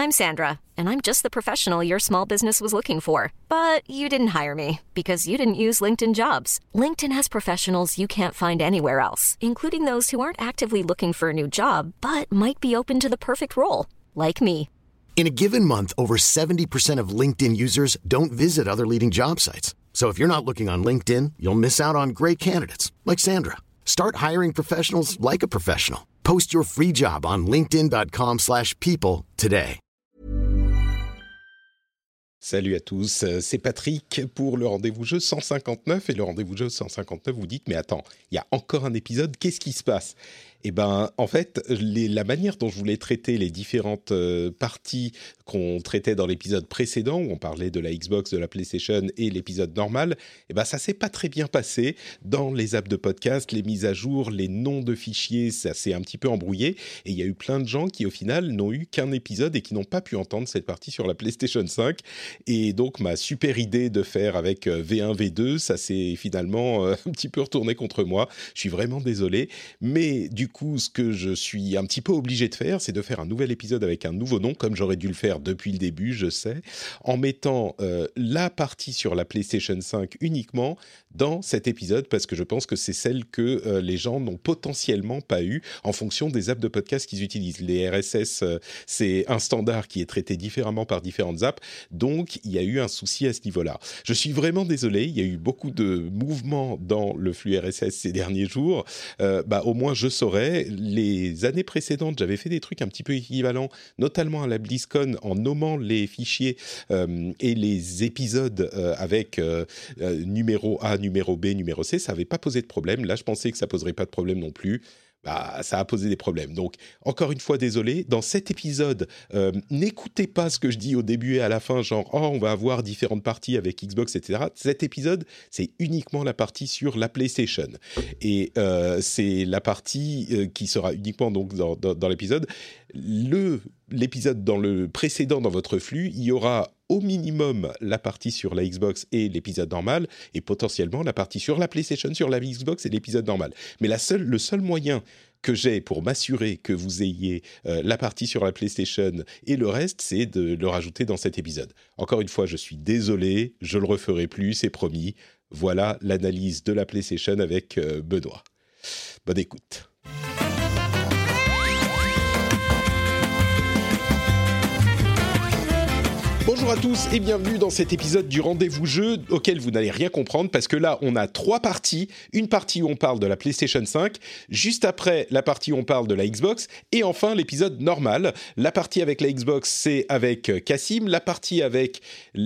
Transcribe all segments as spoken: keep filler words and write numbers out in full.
I'm Sandra, and I'm just the professional your small business was looking for. But you didn't hire me because you didn't use LinkedIn Jobs. LinkedIn has professionals you can't find anywhere else, including those who aren't actively looking for a new job, but might be open to the perfect role, like me. In a given month, over seventy percent of LinkedIn users don't visit other leading job sites. So if you're not looking on LinkedIn, you'll miss out on great candidates like Sandra. Start hiring professionals like a professional. Post your free job on linkedin.com slash people today. Salut à tous, c'est Patrick pour le Rendez-vous Jeu cent cinquante-neuf. Et le Rendez-vous Jeu cent cinquante-neuf, vous dites, mais attends, il y a encore un épisode, qu'est-ce qui se passe ? Eh bien, en fait, les, la manière dont je voulais traiter les différentes euh, parties qu'on traitait dans l'épisode précédent, où on parlait de la Xbox, de la PlayStation et l'épisode normal, eh ben, ça s'est pas très bien passé dans les apps de podcast, les mises à jour, les noms de fichiers, ça s'est un petit peu embrouillé. Et il y a eu plein de gens qui, au final, n'ont eu qu'un épisode et qui n'ont pas pu entendre cette partie sur la PlayStation cinq. Et donc, ma super idée de faire avec V un, V deux, ça s'est finalement euh, un petit peu retourné contre moi. Je suis vraiment désolé. Mais du coup, ce que je suis un petit peu obligé de faire, c'est de faire un nouvel épisode avec un nouveau nom, comme j'aurais dû le faire depuis le début, je sais, en mettant euh, la partie sur la PlayStation cinq uniquement dans cet épisode, parce que je pense que c'est celle que euh, les gens n'ont potentiellement pas eu en fonction des apps de podcast qu'ils utilisent. Les R S S, euh, c'est un standard qui est traité différemment par différentes apps, donc il y a eu un souci à ce niveau-là. Je suis vraiment désolé, il y a eu beaucoup de mouvements dans le flux R S S ces derniers jours. Euh, bah, au moins, je saurais. Les années précédentes, j'avais fait des trucs un petit peu équivalents, notamment à la BlizzCon, en nommant les fichiers euh, et les épisodes euh, avec euh, euh, numéro A, numéro B, numéro C. Ça n'avait pas posé de problème. Là, je pensais que ça ne poserait pas de problème non plus. Bah, ça a posé des problèmes. Donc, encore une fois, désolé. Dans cet épisode, euh, n'écoutez pas ce que je dis au début et à la fin, genre « Oh, on va avoir différentes parties avec Xbox, et cetera » Cet épisode, c'est uniquement la partie sur la PlayStation. Et euh, c'est la partie euh, qui sera uniquement donc, dans, dans, dans l'épisode. Le, l'épisode dans le précédent dans votre flux, il y aura au minimum la partie sur la Xbox et l'épisode normal, et potentiellement la partie sur la PlayStation, sur la Xbox et l'épisode normal. Mais la seule, le seul moyen que j'ai pour m'assurer que vous ayez euh, la partie sur la PlayStation et le reste, c'est de le rajouter dans cet épisode. Encore une fois, je suis désolé, je le referai plus, c'est promis. Voilà l'analyse de la PlayStation avec euh, Benoît. Bonne écoute. Bonjour à tous et bienvenue dans cet épisode du Rendez-vous Jeu auquel vous n'allez rien comprendre parce que là, on a trois parties. Une partie où on parle de la PlayStation cinq, juste après la partie où on parle de la Xbox et enfin l'épisode normal. La partie avec la Xbox, c'est avec Cassim. La partie avec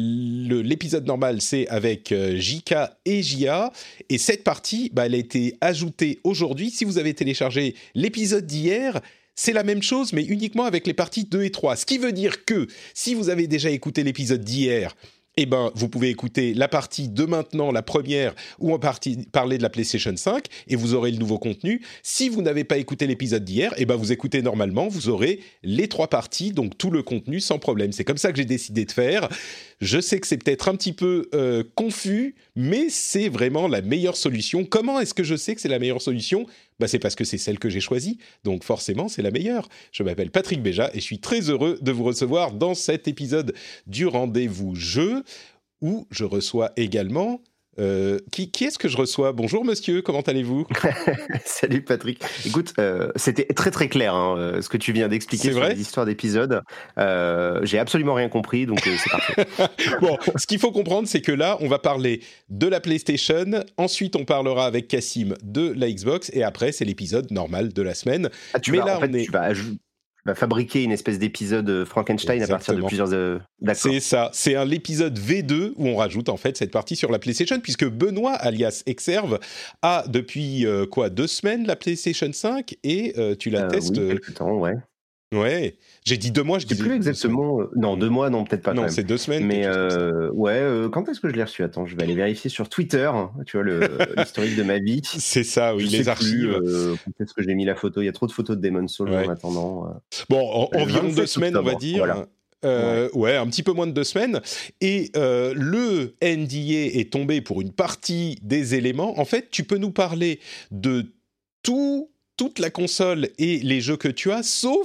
le, l'épisode normal, c'est avec J K et J A. Et cette partie, bah, elle a été ajoutée aujourd'hui. Si vous avez téléchargé l'épisode d'hier, c'est la même chose, mais uniquement avec les parties deux et trois. Ce qui veut dire que, si vous avez déjà écouté l'épisode d'hier, eh ben, vous pouvez écouter la partie de maintenant, la première, où on partie, parlait de la PlayStation cinq, et vous aurez le nouveau contenu. Si vous n'avez pas écouté l'épisode d'hier, eh ben, vous écoutez normalement, vous aurez les trois parties, donc tout le contenu sans problème. C'est comme ça que j'ai décidé de faire. Je sais que c'est peut-être un petit peu euh, confus, mais c'est vraiment la meilleure solution. Comment est-ce que je sais que c'est la meilleure solution ? Bah, c'est parce que c'est celle que j'ai choisie, donc forcément c'est la meilleure. Je m'appelle Patrick Béja et je suis très heureux de vous recevoir dans cet épisode du Rendez-vous Jeu, où je reçois également... Euh, qui, qui est-ce que je reçois ? Bonjour monsieur, comment allez-vous ? Salut Patrick. Écoute, euh, c'était très très clair hein, ce que tu viens d'expliquer c'est sur vrai les histoires d'épisodes. Euh, j'ai absolument rien compris, donc euh, c'est parfait. Bon, ce qu'il faut comprendre, c'est que là, on va parler de la PlayStation. Ensuite, on parlera avec Cassim de la Xbox, et après, c'est l'épisode normal de la semaine. Ah, tu Mais vas, là, en fait, on est... tu vas ajouter. Va fabriquer une espèce d'épisode Frankenstein Exactement. À partir de plusieurs... Euh... D'accord. C'est ça, c'est un l'épisode V deux où on rajoute en fait cette partie sur la PlayStation, puisque Benoît, alias Exerve, a depuis euh, quoi, deux semaines la PlayStation cinq, et euh, tu la euh, testes... Oui, quelques temps, ouais. Ouais, j'ai dit deux mois, je sais disais... plus exactement... Euh, non, deux mois, non, peut-être pas Non, quand c'est même. deux semaines. Mais euh, ouais, euh, quand est-ce que je l'ai reçu ? Attends, je vais aller vérifier sur Twitter, tu vois, le, l'historique de ma vie. C'est ça, oui, je les sais archives. Plus, euh, peut-être que j'ai mis la photo, il y a trop de photos de Demon's Souls ouais. en attendant. Euh... Bon, en, environ deux semaines, octobre, on va dire. Voilà. Euh, ouais. ouais, un petit peu moins de deux semaines. Et euh, le N D A est tombé pour une partie des éléments. En fait, tu peux nous parler de tout, toute la console et les jeux que tu as, sauf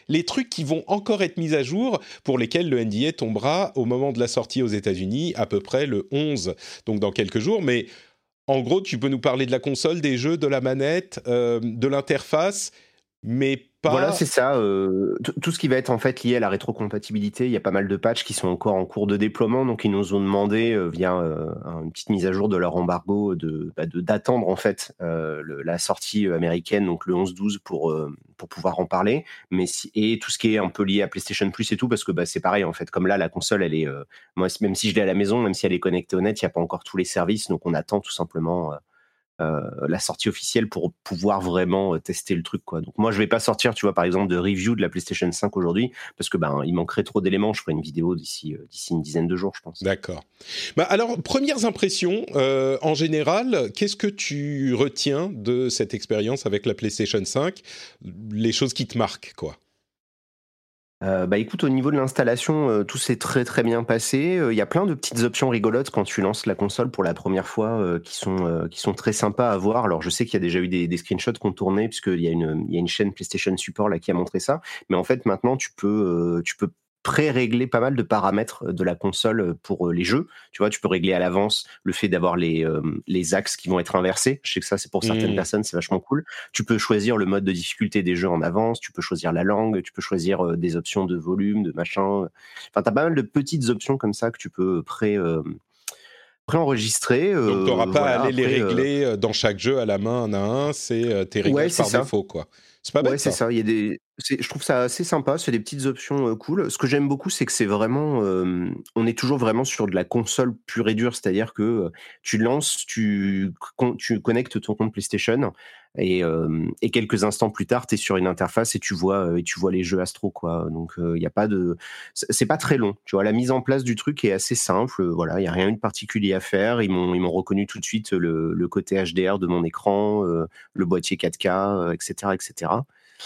les trucs qui vont encore être mis à jour, pour lesquels le N D A tombera au moment de la sortie aux États-Unis, à peu près le onze, donc dans quelques jours. Mais en gros, tu peux nous parler de la console, des jeux, de la manette, euh, de l'interface, mais pas... Voilà, c'est ça. Euh, t- tout ce qui va être en fait lié à la rétrocompatibilité, il y a pas mal de patchs qui sont encore en cours de déploiement, donc ils nous ont demandé euh, via euh, une petite mise à jour de leur embargo de, bah, de d'attendre en fait euh, le- la sortie américaine, donc le onze douze pour euh, pour pouvoir en parler. Mais si, et tout ce qui est un peu lié à PlayStation Plus et tout, parce que bah, c'est pareil en fait. Comme là, la console, elle est, euh, moi, même si je l'ai à la maison, même si elle est connectée au net, il y a pas encore tous les services, donc on attend tout simplement. Euh, euh, la sortie officielle pour pouvoir vraiment euh, tester le truc, quoi. Donc moi, je vais pas sortir, tu vois, par exemple, de review de la PlayStation cinq aujourd'hui parce que ben il manquerait trop d'éléments. Je ferai une vidéo d'ici euh, d'ici une dizaine de jours, je pense. D'accord. Bah alors, premières impressions, euh, en général, qu'est-ce que tu retiens de cette expérience avec la PlayStation cinq? Les choses qui te marquent, quoi. Euh, bah écoute, au niveau de l'installation, euh, tout s'est très très bien passé. Il euh, y a plein de petites options rigolotes quand tu lances la console pour la première fois euh, qui sont euh, qui sont très sympas à voir. Alors je sais qu'il y a déjà eu des, des screenshots qui ont tourné puisqu'il y a une il y a une chaîne PlayStation Support là qui a montré ça. Mais en fait maintenant tu peux euh, tu peux pré-régler pas mal de paramètres de la console pour euh, les jeux. Tu vois, tu peux régler à l'avance le fait d'avoir les euh, les axes qui vont être inversés. Je sais que ça c'est pour certaines Mmh. personnes, c'est vachement cool. Tu peux choisir le mode de difficulté des jeux en avance, tu peux choisir la langue, tu peux choisir euh, des options de volume, de machin. Enfin, t'as pas mal de petites options comme ça que tu peux pré, euh, préenregistrer. Donc, tu n'auras Euh, pas voilà, à aller les après, euh, régler euh, dans chaque jeu à la main, un à un. C'est euh, tes ouais, réglages c'est par ça. défaut, quoi. C'est pas Ouais, bête, c'est ça. ça. Il y a des, c'est- je trouve ça assez sympa. C'est des petites options euh, cool. Ce que j'aime beaucoup, c'est que c'est vraiment, euh, on est toujours vraiment sur de la console pure et dure. C'est-à-dire que euh, tu lances, tu, con- tu connectes ton compte PlayStation et, euh, et quelques instants plus tard, tu es sur une interface et tu vois, euh, et tu vois les jeux Astro, quoi. Donc, euh, il y a pas de, c'est c'est pas très long. Tu vois, la mise en place du truc est assez simple. Euh, Voilà, il y a rien de particulier à faire. Ils m'ont, ils m'ont reconnu tout de suite le, le côté H D R de mon écran, euh, le boîtier quatre K, euh, et cetera, et cetera.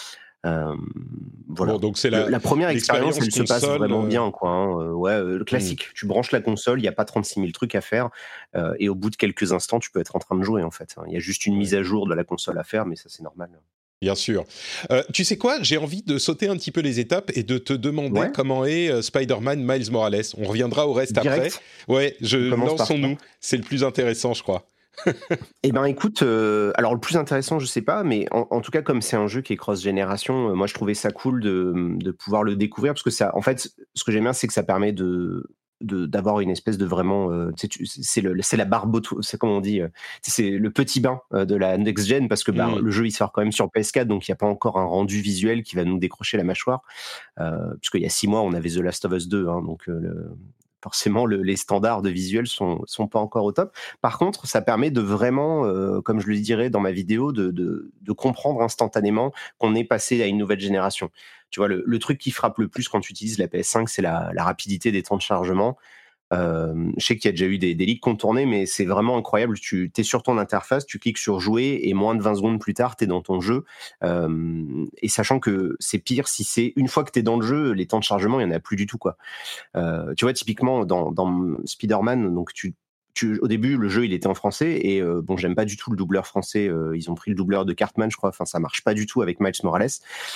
Euh, Bon, voilà. donc c'est Le- la, la première expérience, l'expérience elle se passe console. vraiment euh, bien, quoi. Hein. Euh, ouais, euh, le hmm. classique. Tu branches la console, il n'y a pas trente-six mille trucs à faire, euh, et au bout de quelques instants, tu peux être en train de jouer, en fait. Il y a juste une Ouais. mise à jour de la console à faire, mais ça, c'est normal. Bien sûr. Euh, tu sais quoi? J'ai envie de sauter un petit peu les étapes et de te demander Ouais, comment est euh, Spider-Man Miles Morales. On reviendra au reste après. direct. Ouais, je, On commence par ça. lançons-nous. C'est le plus intéressant, je crois. Eh ben, écoute, euh, alors le plus intéressant, je sais pas, mais en, en tout cas, comme c'est un jeu qui est cross-génération, euh, moi, je trouvais ça cool de, de pouvoir le découvrir parce que ça, en fait, ce que j'aime bien, c'est que ça permet de de- d'avoir une espèce de vraiment euh, tu sais, tu- c'est le c'est la barbe, c'est comme on dit, euh, tu sais, c'est le petit bain euh, de la next gen parce que ben Hmm. le jeu il sort quand même sur P S quatre, donc il y a pas encore un rendu visuel qui va nous décrocher la mâchoire, euh, puisqu'il y a six mois on avait The Last of Us deux, hein, donc euh, le- forcément le- les standards de visuel sont sont pas encore au top. Par contre, ça permet de vraiment, euh, comme je le dirais dans ma vidéo, de de, de comprendre instantanément qu'on est passé à une nouvelle génération. Tu vois, le, le truc qui frappe le plus quand tu utilises la P S cinq, c'est la, la rapidité des temps de chargement. Euh, je sais qu'il y a déjà eu des, des leaks contournés, mais c'est vraiment incroyable. Tu es sur ton interface, tu cliques sur jouer et moins de vingt secondes plus tard, tu es dans ton jeu. Euh, et sachant que c'est pire si c'est une fois que tu es dans le jeu, les temps de chargement, il n'y en a plus du tout, quoi. Euh, tu vois, typiquement, dans, dans Spider-Man, donc tu, tu, au début, le jeu, il était en français et euh, bon, j'aime pas du tout le doubleur français. Euh, ils ont pris le doubleur de Cartman, je crois. Enfin, ça marche pas du tout avec Miles Morales.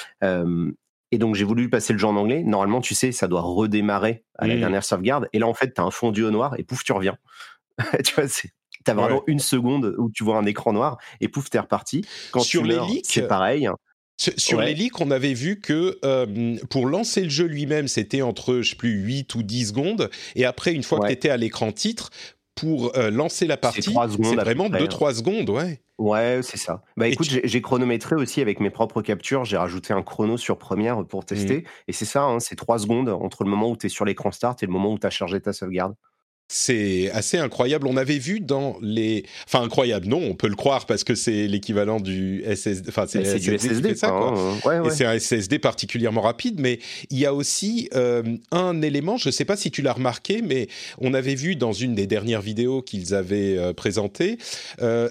Euh, et donc, j'ai voulu passer le jeu en anglais. Normalement, tu sais, ça doit redémarrer à la Hmm. dernière sauvegarde. Et là, en fait, t'as un fondu au noir et pouf, tu reviens. Tu vois, c'est... T'as vraiment Ouais. une seconde où tu vois un écran noir et pouf, t'es reparti. Quand Sur tu les meurs, leaks, c'est pareil. Sur sur les Ouais, leaks, on avait vu que euh, pour lancer le jeu lui-même, c'était entre, je sais plus, huit ou dix secondes. Et après, une fois que tu ouais. étais à l'écran titre, pour euh, lancer la C'est partie, trois c'est secondes à peu vraiment près. deux trois secondes, ouais. Ouais, c'est ça. Bah Et écoute, tu... j'ai j'ai chronométré aussi avec mes propres captures. J'ai rajouté un chrono sur Premiere pour Mhm. tester. Et c'est ça, hein, c'est trois secondes entre le moment où tu es sur l'écran start et le moment où tu as chargé ta sauvegarde. C'est assez incroyable. On avait vu dans les... Enfin, incroyable, non, on peut le croire parce que c'est l'équivalent du S S D. Enfin, c'est Bah, le c'est du S S D qui S S D, fait ça, quoi. quoi. Hein. Ouais, Et ouais. c'est un S S D particulièrement rapide, mais il y a aussi euh, un élément, je ne sais pas si tu l'as remarqué, mais on avait vu dans une des dernières vidéos qu'ils avaient euh, présentées, euh,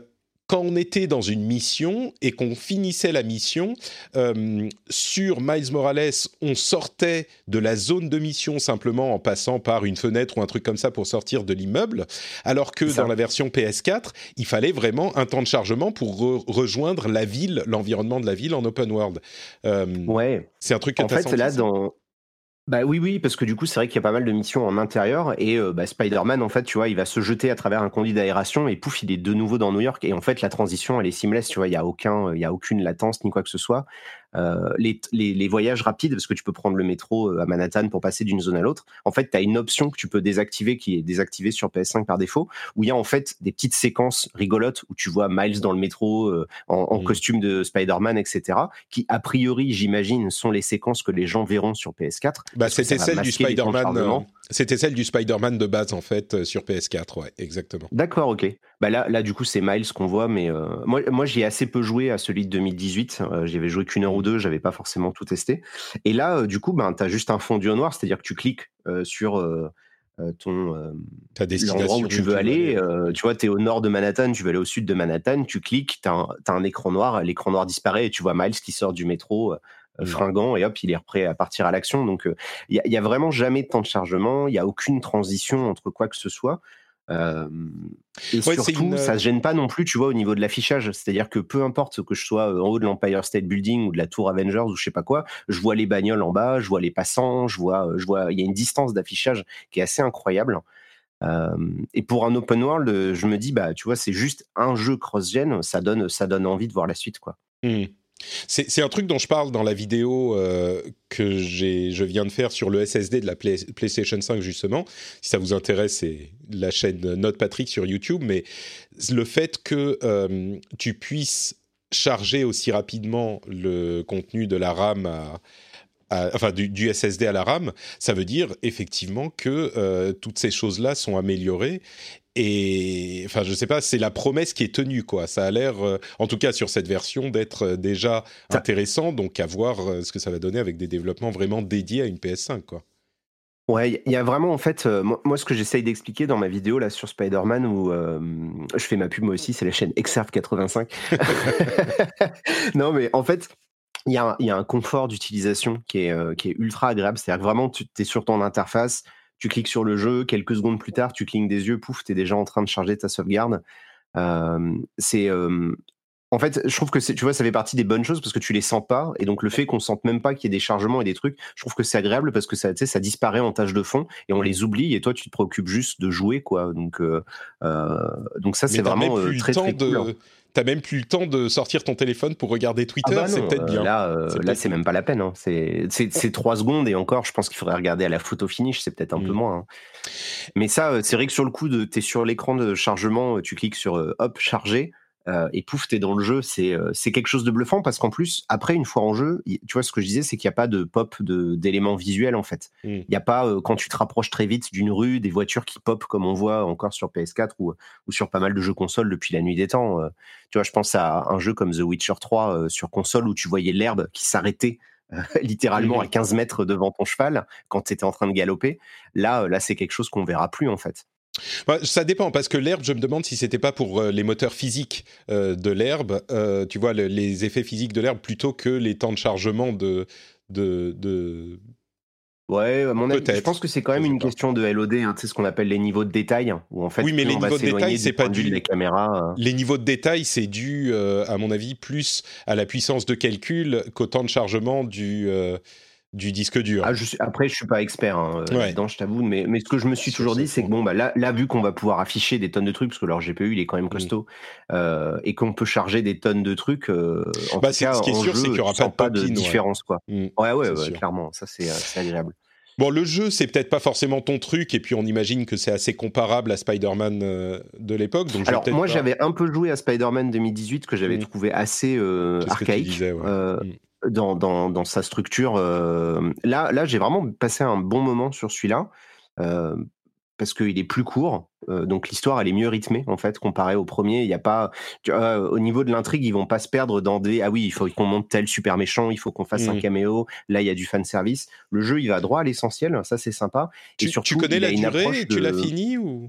quand on était dans une mission et qu'on finissait la mission, euh, sur Miles Morales, on sortait de la zone de mission simplement en passant par une fenêtre ou un truc comme ça pour sortir de l'immeuble, alors que dans la version P S quatre, il fallait vraiment un temps de chargement pour re- rejoindre la ville, l'environnement de la ville en open world. Euh, ouais. C'est un truc que en t'as fait, senti, là, ça dans... Bah oui, oui, parce que du coup, c'est vrai qu'il y a pas mal de missions en intérieur et euh, bah, Spider-Man, en fait, tu vois, il va se jeter à travers un conduit d'aération et pouf, il est de nouveau dans New York. Et en fait, la transition, elle est seamless, tu vois, il y a aucun, il y a aucune latence ni quoi que ce soit. Euh, les, les, les voyages rapides, parce que tu peux prendre le métro à Manhattan pour passer d'une zone à l'autre. En fait, tu as une option que tu peux désactiver, qui est désactivée sur P S cinq par défaut, où il y a en fait des petites séquences rigolotes où tu vois Miles dans le métro euh, en, en mmh. costume de Spider-Man, et cetera, qui a priori, j'imagine, sont les séquences que les gens verront sur P S quatre. Bah, c'était celle du Spider-Man. Euh, c'était celle du Spider-Man de base en fait euh, sur P S quatre, ouais, exactement. D'accord, ok. Bah là, là, du coup, c'est Miles qu'on voit, mais euh, moi, moi, j'y ai assez peu joué à celui de deux mille dix-huit. Euh, j'y avais joué qu'une heure ou deux, j'avais pas forcément tout testé. Et là, euh, du coup, ben, t'as juste un fondu en noir, c'est-à-dire que tu cliques euh, sur euh, ton euh, l'endroit où tu veux aller. Euh, tu vois, t'es au nord de Manhattan, tu veux aller au sud de Manhattan, tu cliques, t'as un, t'as un écran noir, l'écran noir disparaît et tu vois Miles qui sort du métro. Euh, Mmh. fringant et hop il est prêt à partir à l'action, donc il euh, y, y a vraiment jamais de temps de chargement, il y a aucune transition entre quoi que ce soit euh, et ouais, surtout une... ça se gêne pas non plus, tu vois, au niveau de l'affichage, c'est-à-dire que peu importe que je sois en haut de l'Empire State Building ou de la tour Avengers ou je sais pas quoi, je vois les bagnoles en bas, je vois les passants, je vois je vois il y a une distance d'affichage qui est assez incroyable. Euh, et pour un open world, je me dis bah tu vois, c'est juste un jeu cross-gen, ça donne ça donne envie de voir la suite, quoi. Mmh. C'est, c'est un truc dont je parle dans la vidéo euh, que j'ai, je viens de faire sur le S S D de la Play, PlayStation cinq, justement. Si ça vous intéresse, c'est la chaîne Note Patrick sur YouTube. Mais le fait que euh, tu puisses charger aussi rapidement le contenu de la RAM à... À, enfin du, du S S D à la RAM, ça veut dire effectivement que euh, toutes ces choses-là sont améliorées. Et enfin, je sais pas, c'est la promesse qui est tenue, quoi. Ça a l'air, euh, en tout cas sur cette version, d'être euh, déjà ça... intéressant. Donc à voir euh, ce que ça va donner avec des développements vraiment dédiés à une P S cinq, quoi. Ouais, il y a vraiment en fait, euh, moi ce que j'essaye d'expliquer dans ma vidéo là sur Spider-Man où euh, je fais ma pub moi aussi, c'est la chaîne Exerve quatre-vingt-cinq. Non mais en fait, il y a un, il y a un confort d'utilisation qui est, euh, qui est ultra agréable, c'est-à-dire que vraiment tu es sur ton interface, tu cliques sur le jeu, quelques secondes plus tard, tu clignes des yeux, pouf, tu es déjà en train de charger ta sauvegarde. Euh, c'est... Euh, En fait, je trouve que c'est, tu vois, ça fait partie des bonnes choses parce que tu les sens pas, et donc le fait qu'on sente même pas qu'il y ait des chargements et des trucs, je trouve que c'est agréable parce que ça, tu sais, ça disparaît en tâche de fond et on les oublie, et toi tu te préoccupes juste de jouer, quoi. Donc, euh, euh, donc ça, c'est vraiment euh, très très de... cool. Hein. T'as même plus le temps de sortir ton téléphone pour regarder Twitter, ah bah non, c'est peut-être bien. Euh, là, euh, c'est, là, peut-être c'est même pas la peine. Hein. C'est, c'est, c'est trois secondes, et encore, je pense qu'il faudrait regarder à la photo finish, c'est peut-être un mmh. peu moins. Hein. Mais ça, c'est vrai que sur le coup, de, t'es sur l'écran de chargement, tu cliques sur euh, hop, charger. Euh, et pouf, t'es dans le jeu, c'est, euh, c'est quelque chose de bluffant parce qu'en plus, après, une fois en jeu, y, tu vois, ce que je disais, c'est qu'il n'y a pas de pop de, d'éléments visuels, en fait. Il mm. n'y a pas, euh, quand tu te rapproches très vite d'une rue, des voitures qui pop comme on voit encore sur P S quatre ou, ou sur pas mal de jeux consoles depuis la nuit des temps. Euh, tu vois, je pense à un jeu comme The Witcher trois euh, sur console où tu voyais l'herbe qui s'arrêtait euh, littéralement mm. à quinze mètres devant ton cheval quand tu étais en train de galoper. Là, euh, là, c'est quelque chose qu'on verra plus, en fait. Bah, ça dépend, parce que l'herbe, je me demande si c'était pas pour euh, les moteurs physiques euh, de l'herbe, euh, tu vois, le, les effets physiques de l'herbe, plutôt que les temps de chargement de... de, de... Ouais, à mon avis, je pense que c'est quand même une pas. question de L O D, hein, tu sais, ce qu'on appelle les niveaux de détail, où en fait, oui, mais les niveaux de détail, c'est pas dû. De caméras, euh... Les niveaux de détail, c'est dû, euh, à mon avis, plus à la puissance de calcul qu'au temps de chargement du... Euh, du disque dur. Ah, je suis, après, je suis pas expert hein, ouais. là-dedans, je t'avoue, mais, mais ce que je me suis Sur toujours dit, c'est que bon, bah, là, là, vu qu'on va pouvoir afficher des tonnes de trucs, parce que leur G P U, il est quand même costaud, mmh. euh, et qu'on peut charger des tonnes de trucs, euh, en bah, tout cas, ce qui est en sûr, jeu, c'est qu'il y aura pas de, pas de pop-in, différence, ouais. quoi. Mmh. Ouais, ouais, ouais clairement, ça, c'est, c'est agréable. Bon, le jeu, c'est peut-être pas forcément ton truc, et puis on imagine que c'est assez comparable à Spider-Man euh, de l'époque. Donc Alors, moi, pas... j'avais un peu joué à Spider-Man deux mille dix-huit, que j'avais mmh. trouvé assez euh, archaïque. Disais, ouais. euh, mmh. Dans, dans, dans sa structure. Euh, là, là, j'ai vraiment passé un bon moment sur celui-là, euh, parce qu'il est plus court, euh, donc l'histoire, elle est mieux rythmée, en fait, comparé au premier. Il y a pas, tu vois, au niveau de l'intrigue, ils vont pas se perdre dans des, ah oui, il faut qu'on monte tel super méchant, il faut qu'on fasse mmh. un caméo, là, il y a du fanservice. Le jeu, il va droit à l'essentiel, ça, c'est sympa. Tu, et surtout, tu connais il la a une durée, approche de... tu l'as fini ou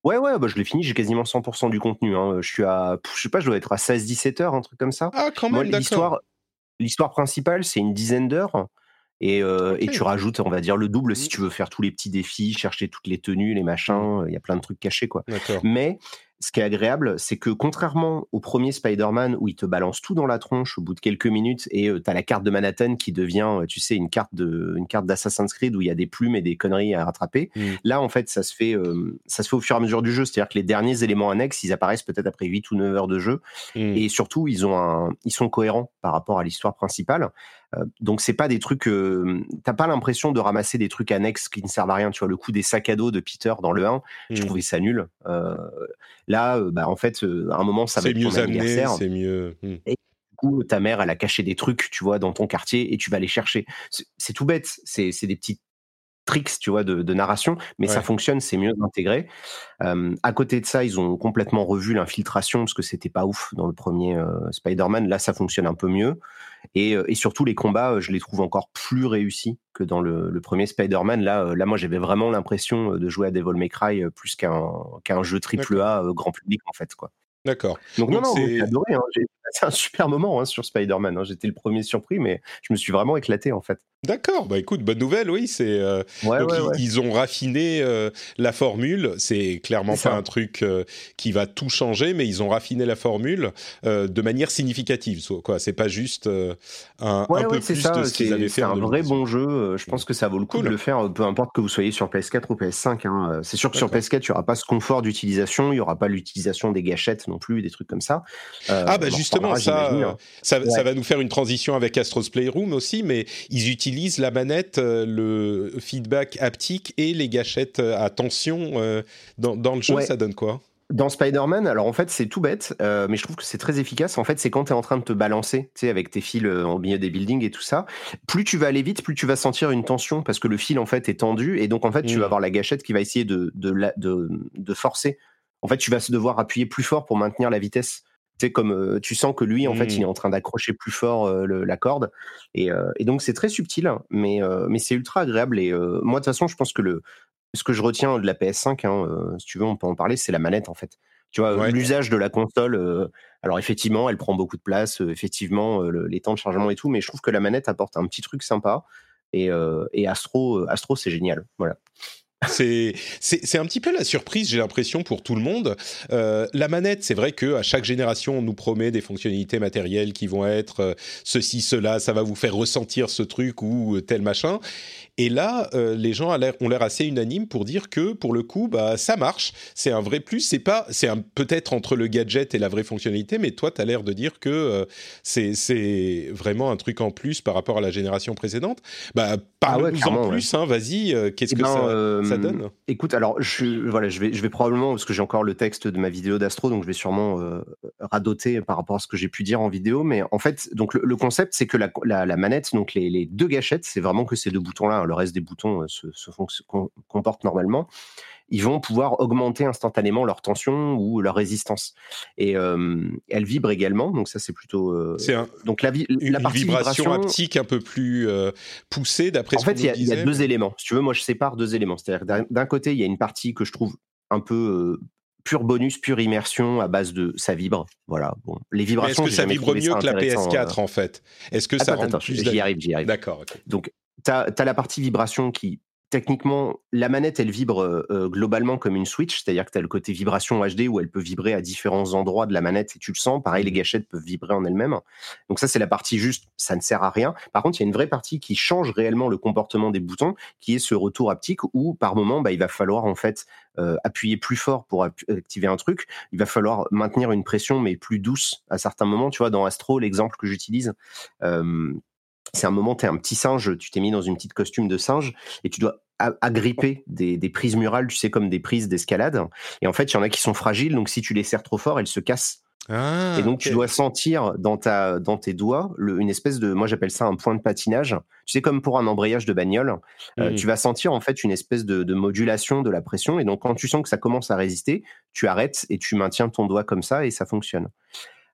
Ouais, ouais, bah, je l'ai fini, j'ai quasiment cent pour cent du contenu, hein. Je suis à, pff, je sais pas, je dois être à seize dix-sept heures, un truc comme ça. Ah, quand Moi, même, d'accord. l'histoire, l'histoire principale, c'est une dizaine d'heures. Et, euh, et tu Ok. rajoutes, on va dire, le double si Mm, tu veux faire tous les petits défis, chercher toutes les tenues, les mm, machins. Il y a plein de trucs cachés, quoi. d'accord. Mais ce qui est agréable, c'est que contrairement au premier Spider-Man où il te balance tout dans la tronche au bout de quelques minutes et euh, t'as la carte de Manhattan qui devient, euh, tu sais, une carte de, une carte d'Assassin's Creed où il y a des plumes et des conneries à rattraper. Mm, Là, en fait, ça se fait, euh, ça se fait au fur et à mesure du jeu. C'est-à-dire que les derniers éléments annexes, ils apparaissent peut-être après huit ou neuf heures de jeu. mm. Et surtout, ils ont un, ils sont cohérents par rapport à l'histoire principale. Euh, donc c'est pas des trucs, euh, t'as pas l'impression de ramasser des trucs annexes qui ne servent à rien. Tu vois, le coup des sacs à dos de Peter dans le un, je Mm. trouvais ça nul. Euh, là, euh, bah en fait, euh, à un moment, ça va C'est être ton mieux amené, anniversaire. c'est mieux. Mm. Et du coup, ta mère, elle a caché des trucs, tu vois, dans ton quartier et tu vas les chercher. C'est, c'est tout bête. C'est, c'est des petits tricks, tu vois, de, de narration, mais ça Ouais. fonctionne, c'est mieux intégré. Euh, à côté de ça, ils ont complètement revu l'infiltration parce que c'était pas ouf dans le premier euh, Spider-Man. Là, ça fonctionne un peu mieux. Et, euh, et surtout, les combats, euh, je les trouve encore plus réussis que dans le, le premier Spider-Man. Là, euh, là, moi, j'avais vraiment l'impression euh, de jouer à Devil May Cry euh, plus qu'un, qu'un jeu triple D'accord. A euh, grand public, en fait, quoi. D'accord. Donc non, Donc non, moi, j'ai c'est adoré. Hein. J'ai passé un super moment hein, sur Spider-Man. Hein. J'étais le premier surpris, mais je me suis vraiment éclaté, en fait. d'accord. Bah écoute, bonne nouvelle, oui. C'est euh, Ouais, donc ouais, ils, ouais. ils ont raffiné euh, la formule. C'est clairement C'est pas ça. un truc euh, qui va tout changer, mais ils ont raffiné la formule euh, de manière significative. So- Quoi, c'est pas juste euh, un, un Ouais, peu ouais, c'est plus de ça. ce qu'ils C'est, avaient fait c'est en un vrai deux mille dix-huit. bon jeu. Euh, Je Mm. pense que ça vaut le coup de Cool. le faire, euh, peu importe que vous soyez sur P S quatre ou P S cinq. Hein. Euh, C'est sûr que sur D'accord. P S quatre, il n'y aura pas ce confort d'utilisation, il n'y aura pas l'utilisation des gâchettes non plus, des trucs comme ça. Euh, Ah bah on en justement, reparlera, ça, j'imagine. euh, Hein. ça, ça Ouais. va nous faire une transition avec Astro's Playroom aussi, mais ils utilisent la manette, euh, le feedback haptique et les gâchettes euh, à tension euh, dans, dans le jeu. Ouais. Ça donne quoi? Dans Spider-Man, alors en fait, c'est tout bête, euh, mais je trouve que c'est très efficace. En fait, c'est quand tu es en train de te balancer, tu sais, avec tes fils euh, au milieu des buildings et tout ça. Plus tu vas aller vite, plus tu vas sentir une tension parce que le fil, en fait, est tendu. Et donc, en fait, tu vas Mm. avoir la gâchette qui va essayer de, de, la- de, de forcer. En fait, tu vas devoir appuyer plus fort pour maintenir la vitesse. Tu sais, comme euh, tu sens que lui, en fait, il est Mm. en train d'accrocher plus fort euh, le- la corde. Et, euh, et donc, c'est très subtil, hein, mais, euh, mais c'est ultra agréable. Et euh, moi, de toute façon, je pense que le, ce que je retiens de la P S cinq, hein, euh, si tu veux, on peut en parler, c'est la manette en fait. Tu vois, Ouais. l'usage de la console, euh, alors effectivement, elle prend beaucoup de place, euh, effectivement, euh, le- les temps de chargement et tout, mais je trouve que la manette apporte un petit truc sympa. Et, euh, et Astro, euh, Astro, c'est génial. Voilà. C'est, c'est, c'est un petit peu la surprise, j'ai l'impression, pour tout le monde. Euh, la manette, c'est vrai qu'à chaque génération, on nous promet des fonctionnalités matérielles qui vont être euh, ceci, cela, ça va vous faire ressentir ce truc ou tel machin. Et là, euh, les gens ont l'air, ont l'air assez unanimes pour dire que, pour le coup, bah, ça marche. C'est un vrai plus. C'est pas, c'est un, peut-être entre le gadget et la vraie fonctionnalité, mais toi, tu as l'air de dire que euh, c'est, c'est vraiment un truc en plus par rapport à la génération précédente. Bah, Ah ouais, parle-nous en clairement, ouais. plus, hein, vas-y, euh, qu'est-ce Eh que ben, ça, euh, ça donne? écoute, alors je, voilà, je vais, je vais probablement, parce que j'ai encore le texte de ma vidéo d'Astro, donc je vais sûrement euh, radoter par rapport à ce que j'ai pu dire en vidéo, mais en fait, donc le, le concept, c'est que la, la, la manette, donc les, les deux gâchettes, c'est vraiment que ces deux boutons-là, hein, le reste des boutons euh, se, se font- se com- comportent normalement. Ils vont pouvoir augmenter instantanément leur tension ou leur résistance. Et euh, elles vibrent également, donc ça c'est plutôt. Euh, C'est un, donc la, vi- une la partie vibration vibration. haptique un peu plus euh, poussée, d'après En ce qu'on fait, il y nous a, il y a disait. deux Mais... éléments. Si tu veux, moi je sépare deux éléments. C'est-à-dire que d'un- d'un côté, il y a une partie que je trouve un peu euh, pure bonus, pure immersion à base de ça vibre. Voilà. Bon, les mais est-ce vibrations, que j'ai ça jamais vibre trouvé mieux ça que la intéressant. euh. P S quatre, en fait? Est-ce que ça Attends, rend attends, plus j'y d'avis? arrive, j'y arrive. D'accord, ok. Donc, tu as la partie vibration qui, techniquement, la manette, elle vibre euh, globalement comme une Switch, c'est-à-dire que tu as le côté vibration H D où elle peut vibrer à différents endroits de la manette et tu le sens. Pareil, les Mhm. gâchettes peuvent vibrer en elles-mêmes. Donc ça, c'est la partie juste, ça ne sert à rien. Par contre, il y a une vraie partie qui change réellement le comportement des boutons, qui est ce retour haptique où, par moment, bah, il va falloir en fait euh, appuyer plus fort pour ap- activer un truc. Il va falloir maintenir une pression, mais plus douce à certains moments. Tu vois, dans Astro, l'exemple que j'utilise, euh, c'est un moment, tu es un petit singe, tu t'es mis dans une petite costume de singe et tu dois a- agripper des, des prises murales, tu sais, comme des prises d'escalade. Et en fait, il y en a qui sont fragiles, donc si tu les serres trop fort, elles se cassent. Et Ah, donc, ok. tu dois sentir dans, ta, dans tes doigts le- une espèce de, moi j'appelle ça un point de patinage. Tu sais, comme pour un embrayage de bagnole, euh, Mhm. tu vas sentir en fait une espèce de, de modulation de la pression. Et donc, quand tu sens que ça commence à résister, tu arrêtes et tu maintiens ton doigt comme ça et ça fonctionne.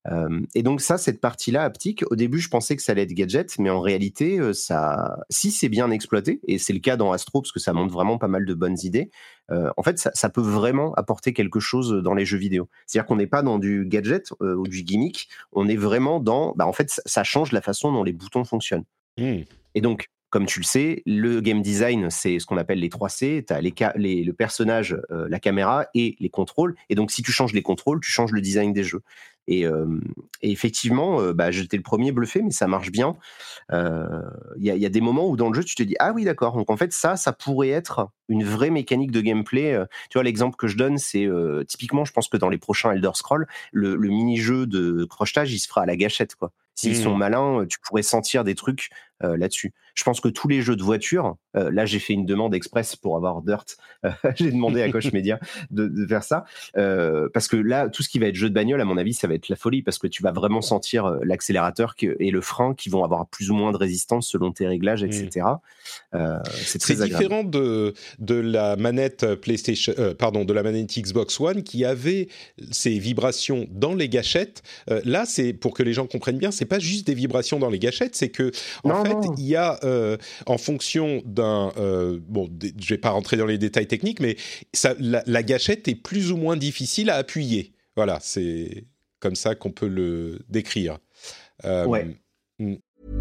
Euh, et donc ça, cette partie-là haptique, au début, je pensais que ça allait être gadget, mais en réalité, euh, ça, si c'est bien exploité, et c'est le cas dans Astro, parce que ça montre vraiment pas mal de bonnes idées, euh, en fait, ça, ça peut vraiment apporter quelque chose dans les jeux vidéo. C'est-à-dire qu'on n'est pas dans du gadget euh, ou du gimmick, on est vraiment dans, bah, en fait, ça, ça change la façon dont les boutons fonctionnent. Mmh. Et donc, comme tu le sais, le game design, c'est ce qu'on appelle les trois C. Tu as les, les, le personnage, euh, la caméra et les contrôles. Et donc, si tu changes les contrôles, tu changes le design des jeux. Et, euh, et effectivement, euh, bah, j'étais le premier bluffé, mais ça marche bien. Il euh, y, y a des moments où dans le jeu, tu te dis « Ah oui, d'accord. » Donc en fait, ça, ça pourrait être une vraie mécanique de gameplay. Euh, tu vois, l'exemple que je donne, c'est euh, typiquement, je pense que dans les prochains Elder Scrolls, le, le mini-jeu de crochetage, il se fera à la gâchette, quoi. S'ils mmh. sont malins, tu pourrais sentir des trucs euh, là-dessus. Je pense que tous les jeux de voiture, euh, là j'ai fait une demande express pour avoir Dirt, euh, j'ai demandé à Koch Media de, de faire ça, euh, parce que là, tout ce qui va être jeu de bagnole, à mon avis, ça va être la folie, parce que tu vas vraiment sentir euh, l'accélérateur que, et le frein qui vont avoir plus ou moins de résistance selon tes réglages, et cetera. Mmh. Euh, c'est très c'est différent de, de la manette PlayStation, euh, pardon, de la manette Xbox One qui avait ces vibrations dans les gâchettes. Euh, là, c'est pour que les gens comprennent bien, c'est pas juste des vibrations dans les gâchettes, c'est que en non, fait, non. il y a euh, en fonction d'un, euh, bon, d- je vais pas rentrer dans les détails techniques, mais ça, la, la gâchette est plus ou moins difficile à appuyer. Voilà, c'est comme ça qu'on peut le décrire. Euh, ouais. Mm.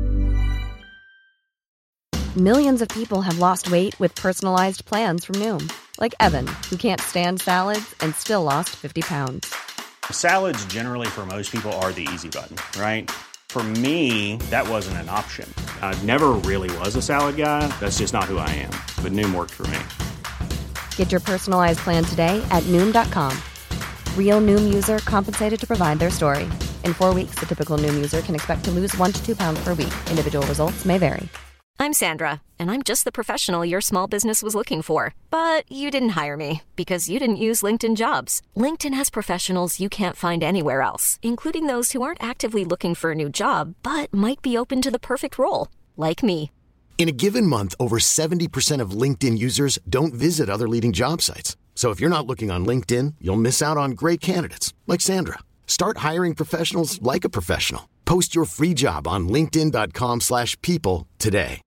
Millions of people have lost weight with personalized plans from Noom, like Evan, who can't stand salads and still lost fifty pounds. Salads generally for most people are the easy button, right? For me, that wasn't an option. I never really was a salad guy. That's just not who I am. But Noom worked for me. Get your personalized plan today at Noom dot com. Real Noom user compensated to provide their story. In four weeks, the typical Noom user can expect to lose one to two pounds per week. Individual results may vary. I'm Sandra, and I'm just the professional your small business was looking for. But you didn't hire me because you didn't use LinkedIn Jobs. LinkedIn has professionals you can't find anywhere else, including those who aren't actively looking for a new job, but might be open to the perfect role, like me. In a given month, over seventy percent of LinkedIn users don't visit other leading job sites. So if you're not looking on LinkedIn, you'll miss out on great candidates like Sandra. Start hiring professionals like a professional. Post your free job on linkedin dot com slash people today.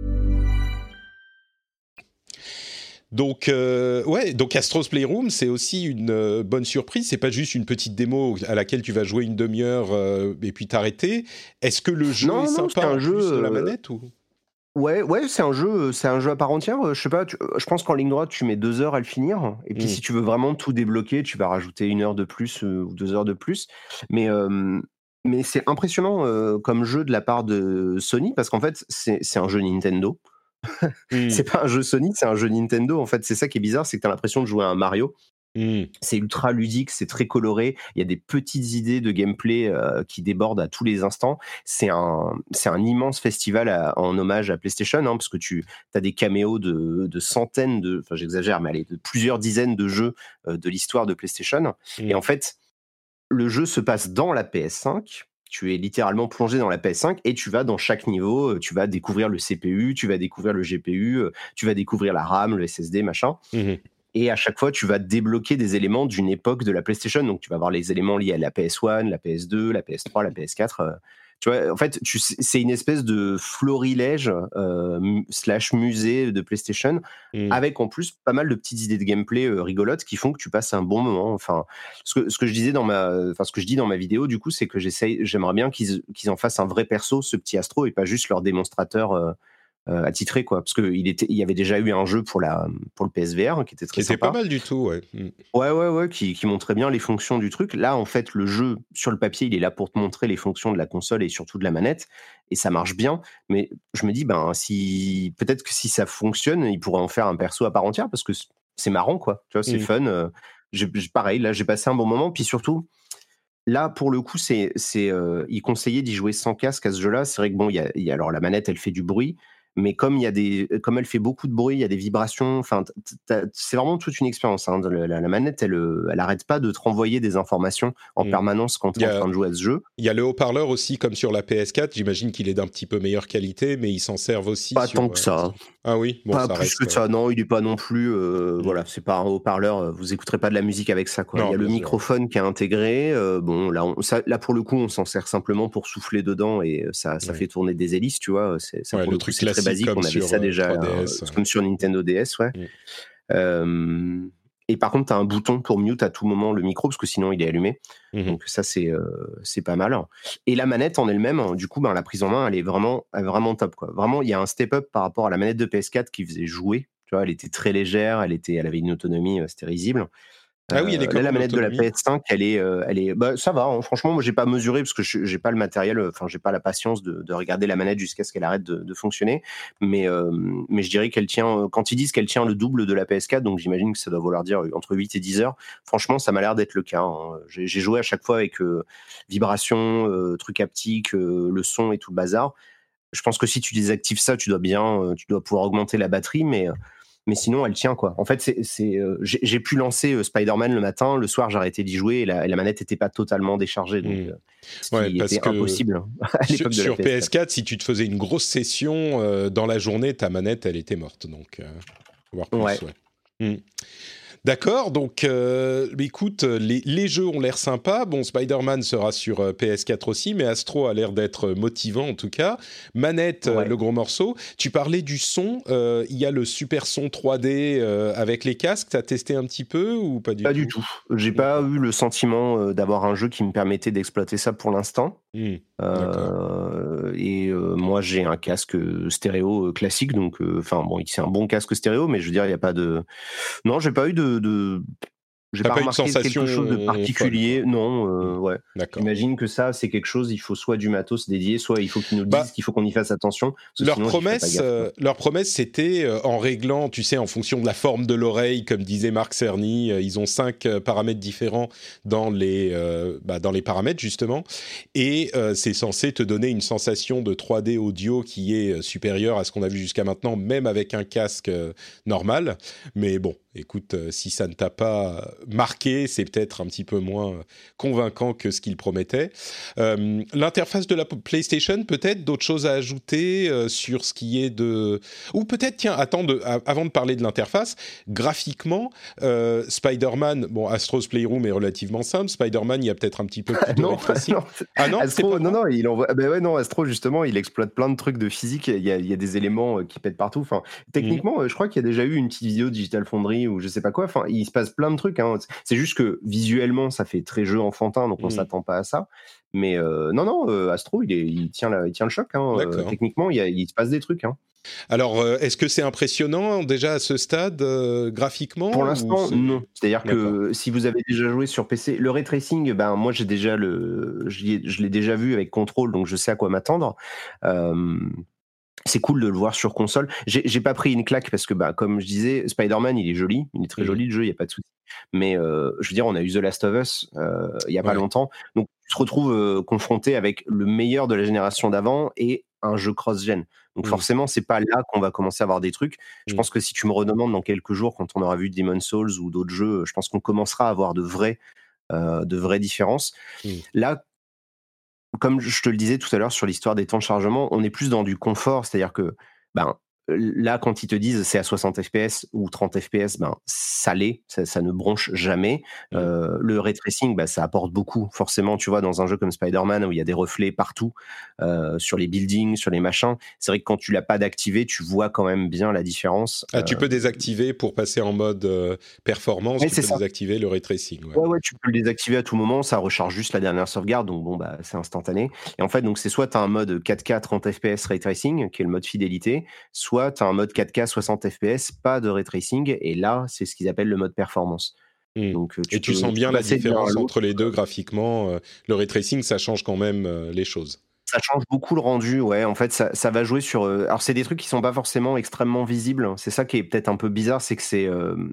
Donc, euh, ouais, donc Astro's Playroom, c'est aussi une euh, bonne surprise. C'est pas juste une petite démo à laquelle tu vas jouer une demi-heure euh, et puis t'arrêter. Est-ce que le jeu non, est non, sympa en un plus jeu, de la euh... manette ou... Ouais, ouais, c'est un jeu, c'est un jeu à part entière. Je sais pas, tu, je pense qu'en ligne droite, tu mets deux heures à le finir. Et puis, mmh. si tu veux vraiment tout débloquer, tu vas rajouter une heure de plus euh, ou deux heures de plus. Mais euh, mais c'est impressionnant euh, comme jeu de la part de Sony parce qu'en fait, c'est, c'est un jeu Nintendo. mmh. C'est pas un jeu Sony, c'est un jeu Nintendo. En fait, c'est ça qui est bizarre, c'est que t'as l'impression de jouer à un Mario. Mmh. C'est ultra ludique, c'est très coloré. Il y a des petites idées de gameplay euh, qui débordent à tous les instants. C'est un, c'est un immense festival à, en hommage à PlayStation, hein, parce que tu as des caméos de, de centaines de, enfin j'exagère, mais allez, de plusieurs dizaines de jeux euh, de l'histoire de PlayStation. Mmh. Et en fait, le jeu se passe dans la P S cinq. Tu es littéralement plongé dans la P S cinq et tu vas dans chaque niveau, tu vas découvrir le C P U, tu vas découvrir le G P U, tu vas découvrir la RAM, le S S D, machin. Mmh. Et à chaque fois, tu vas débloquer des éléments d'une époque de la PlayStation. Donc, tu vas avoir les éléments liés à la P S un, la P S deux, la P S trois, la P S quatre. Euh, tu vois, en fait, tu, c'est une espèce de florilège euh, slash musée de PlayStation, mmh. avec en plus pas mal de petites idées de gameplay euh, rigolotes qui font que tu passes un bon moment. Enfin, ce que, ce que je disais dans ma, enfin, ce que je dis dans ma vidéo, du coup, c'est que j'essaye, j'aimerais bien qu'ils, qu'ils en fassent un vrai perso, ce petit Astro, et pas juste leur démonstrateur. Euh, Euh, attitré quoi, parce que il était, il y avait déjà eu un jeu pour la pour le P S V R qui était très qui était sympa. pas mal du tout, ouais. Mm. Ouais ouais ouais, qui qui montrait bien les fonctions du truc. Là en fait le jeu sur le papier il est là pour te montrer les fonctions de la console et surtout de la manette et ça marche bien. Mais je me dis ben si peut-être que si ça fonctionne, il pourrait en faire un perso à part entière parce que c'est marrant quoi. Tu vois c'est mm. fun. Euh, j'ai, pareil là j'ai passé un bon moment puis surtout. Là, pour le coup, c'est, c'est, euh, il conseillait d'y jouer sans casque à ce jeu-là. C'est vrai que bon, il y a, y a alors la manette, elle fait du bruit, Mais comme il y a des, comme elle fait beaucoup de bruit, il y a des vibrations. Enfin, c'est vraiment toute une expérience. Hein. La, la, la manette, elle, elle arrête pas de te renvoyer des informations en mmh. permanence quand tu es en train de jouer à ce jeu. Il y a le haut-parleur aussi, comme sur la P S quatre. J'imagine qu'il est d'un petit peu meilleure qualité, mais ils s'en servent aussi. Pas sur, tant que ça. Ah oui, bon, pas ça plus reste, que ça. Non, il est pas non plus. Euh, mmh. Voilà, c'est pas un haut-parleur. Vous écouterez pas de la musique avec ça, quoi. Non, il y a le microphone sûr. Qui est intégré. Euh, bon, là, on, ça, là pour le coup, on s'en sert simplement pour souffler dedans et ça, ça ouais. fait tourner des hélices, tu vois. C'est, ça, ouais, pour le le truc coup, c'est très basique. On avait ça déjà, trois D S, euh, comme sur Nintendo D S, ouais. Mmh. Euh, et par contre, tu as un bouton pour mute à tout moment le micro, parce que sinon, il est allumé. Mmh. Donc ça, c'est, euh, c'est pas mal. Et la manette en elle-même, du coup, ben, la prise en main, elle est vraiment, elle est vraiment top, quoi. Vraiment, il y a un step-up par rapport à la manette de P S quatre qui faisait jouer. Tu vois, elle était très légère, elle, était, elle avait une autonomie, c'était risible. Ah oui, elle est comme là, la manette de la P S cinq, elle est, euh, elle est, bah, ça va. Hein, franchement, moi, j'ai pas mesuré parce que je, j'ai pas le matériel. Enfin, j'ai pas la patience de, de regarder la manette jusqu'à ce qu'elle arrête de, de fonctionner. Mais, euh, mais je dirais qu'elle tient. Quand ils disent qu'elle tient le double de la P S quatre, donc j'imagine que ça doit vouloir dire entre huit et dix heures. Franchement, ça m'a l'air d'être le cas. Hein. J'ai, j'ai joué à chaque fois avec euh, vibration, euh, truc haptique, euh, le son et tout le bazar. Je pense que si tu désactives ça, tu dois bien, euh, tu dois pouvoir augmenter la batterie, mais Mais sinon, elle tient, quoi. En fait, c'est, c'est, euh, j'ai, j'ai pu lancer euh, Spider-Man le matin, le soir, j'ai arrêté d'y jouer et la, et la manette n'était pas totalement déchargée. Donc, mmh. euh, ce ouais, qui parce était que impossible à l'époque sur, de la sur P S quatre, si tu te faisais une grosse session, euh, dans la journée, ta manette, elle était morte. Donc, euh, voire plus, ouais. ouais. Mmh. D'accord, donc euh, écoute, les, les jeux ont l'air sympas. Bon, Spider-Man sera sur euh, P S quatre aussi, mais Astro a l'air d'être motivant en tout cas. Manette, ouais. euh, le gros morceau. Tu parlais du son, euh, il y a le super son trois D euh, avec les casques. T'as testé un petit peu ou pas du pas tout? Pas du tout. J'ai pas eu le sentiment euh, d'avoir un jeu qui me permettait d'exploiter ça pour l'instant. Mmh. Euh, et euh, moi j'ai un casque stéréo euh, classique, donc enfin euh, bon, c'est un bon casque stéréo, mais je veux dire il y a pas de, non, j'ai pas eu de, de... j'ai T'as pas, pas remarqué quelque chose de particulier, folle, non, euh, mmh. ouais. D'accord. J'imagine que ça c'est quelque chose, il faut soit du matos dédié, soit il faut qu'ils nous disent bah, qu'il faut qu'on y fasse attention. Leur promesse, gaffe, euh, leur promesse, c'était euh, en réglant, tu sais, en fonction de la forme de l'oreille, comme disait Marc Cerny, euh, ils ont cinq euh, paramètres différents dans les, euh, bah, dans les paramètres justement, et euh, c'est censé te donner une sensation de trois D audio qui est supérieure à ce qu'on a vu jusqu'à maintenant, même avec un casque euh, normal. Mais bon, écoute, euh, si ça ne t'a pas marqué, c'est peut-être un petit peu moins convaincant que ce qu'il promettait. Euh, l'interface de la PlayStation, peut-être d'autres choses à ajouter euh, sur ce qui est de... Ou peut-être, tiens, attends, de, à, avant de parler de l'interface, graphiquement, euh, Spider-Man, bon, Astro's Playroom est relativement simple, Spider-Man, il y a peut-être un petit peu plus de non, ray tracing. Non, ah non, Astro, pas non, non, il envoie... ben ouais, non, Astro, justement, il exploite plein de trucs de physique, il y a, il y a des éléments qui pètent partout. Enfin, techniquement, mmh. je crois qu'il y a déjà eu une petite vidéo de Digital Foundry ou je sais pas quoi, enfin, il se passe plein de trucs, hein. C'est juste que visuellement, ça fait très jeu enfantin, donc on mmh. s'attend pas à ça. Mais euh, non, non, euh, Astro, il, est, il, tient la, il tient le choc. Hein. Euh, techniquement, il, y a, il se passe des trucs. Hein. Alors, euh, est-ce que c'est impressionnant déjà à ce stade, euh, graphiquement? Pour l'instant, c'est... non. C'est-à-dire D'accord. que si vous avez déjà joué sur P C, le ray tracing, ben, moi, j'ai déjà le, je l'ai, je l'ai déjà vu avec Control, donc je sais à quoi m'attendre. Euh, c'est cool de le voir sur console. J'ai, j'ai pas pris une claque parce que, bah, comme je disais, Spider-Man, il est joli, il est très mmh. joli le jeu, il n'y a pas de souci. Mais euh, je veux dire, on a eu The Last of Us euh, il y a pas ouais. longtemps, donc tu te retrouves euh, confronté avec le meilleur de la génération d'avant et un jeu cross-gen. Donc mmh. forcément, c'est pas là qu'on va commencer à avoir des trucs. Je mmh. pense que si tu me redemandes dans quelques jours, quand on aura vu Demon's Souls ou d'autres jeux, je pense qu'on commencera à avoir de vraies, euh, de vraies différences. Mmh. Là, comme je te le disais tout à l'heure sur l'histoire des temps de chargement, on est plus dans du confort, c'est-à-dire que ben, là, quand ils te disent c'est à soixante F P S ou trente F P S, ben, ça l'est, ça, ça ne bronche jamais. Mmh. Euh, le ray tracing, ben, ça apporte beaucoup, forcément, tu vois, dans un jeu comme Spider-Man où il y a des reflets partout, euh, sur les buildings, sur les machins. C'est vrai que quand tu l'as pas d'activé, tu vois quand même bien la différence. Ah, euh... tu peux désactiver pour passer en mode euh, performance, ouais, tu peux ça. désactiver le ray tracing. Ouais. ouais, ouais, tu peux le désactiver à tout moment, ça recharge juste la dernière sauvegarde, donc bon, bah, c'est instantané. Et en fait, donc, c'est soit tu as un mode quatre K trente F P S ray tracing, qui est le mode fidélité, soit tu as un mode quatre K soixante F P S, pas de ray tracing, et là, c'est ce qu'ils appellent le mode performance. Mmh. Donc, tu et peux, tu sens bien tu la différence entre les deux graphiquement. Euh, le ray tracing, ça change quand même euh, les choses. Ça change beaucoup le rendu, ouais. En fait, ça, ça va jouer sur. Euh... Alors, c'est des trucs qui sont pas forcément extrêmement visibles. C'est ça qui est peut-être un peu bizarre, c'est que c'est euh...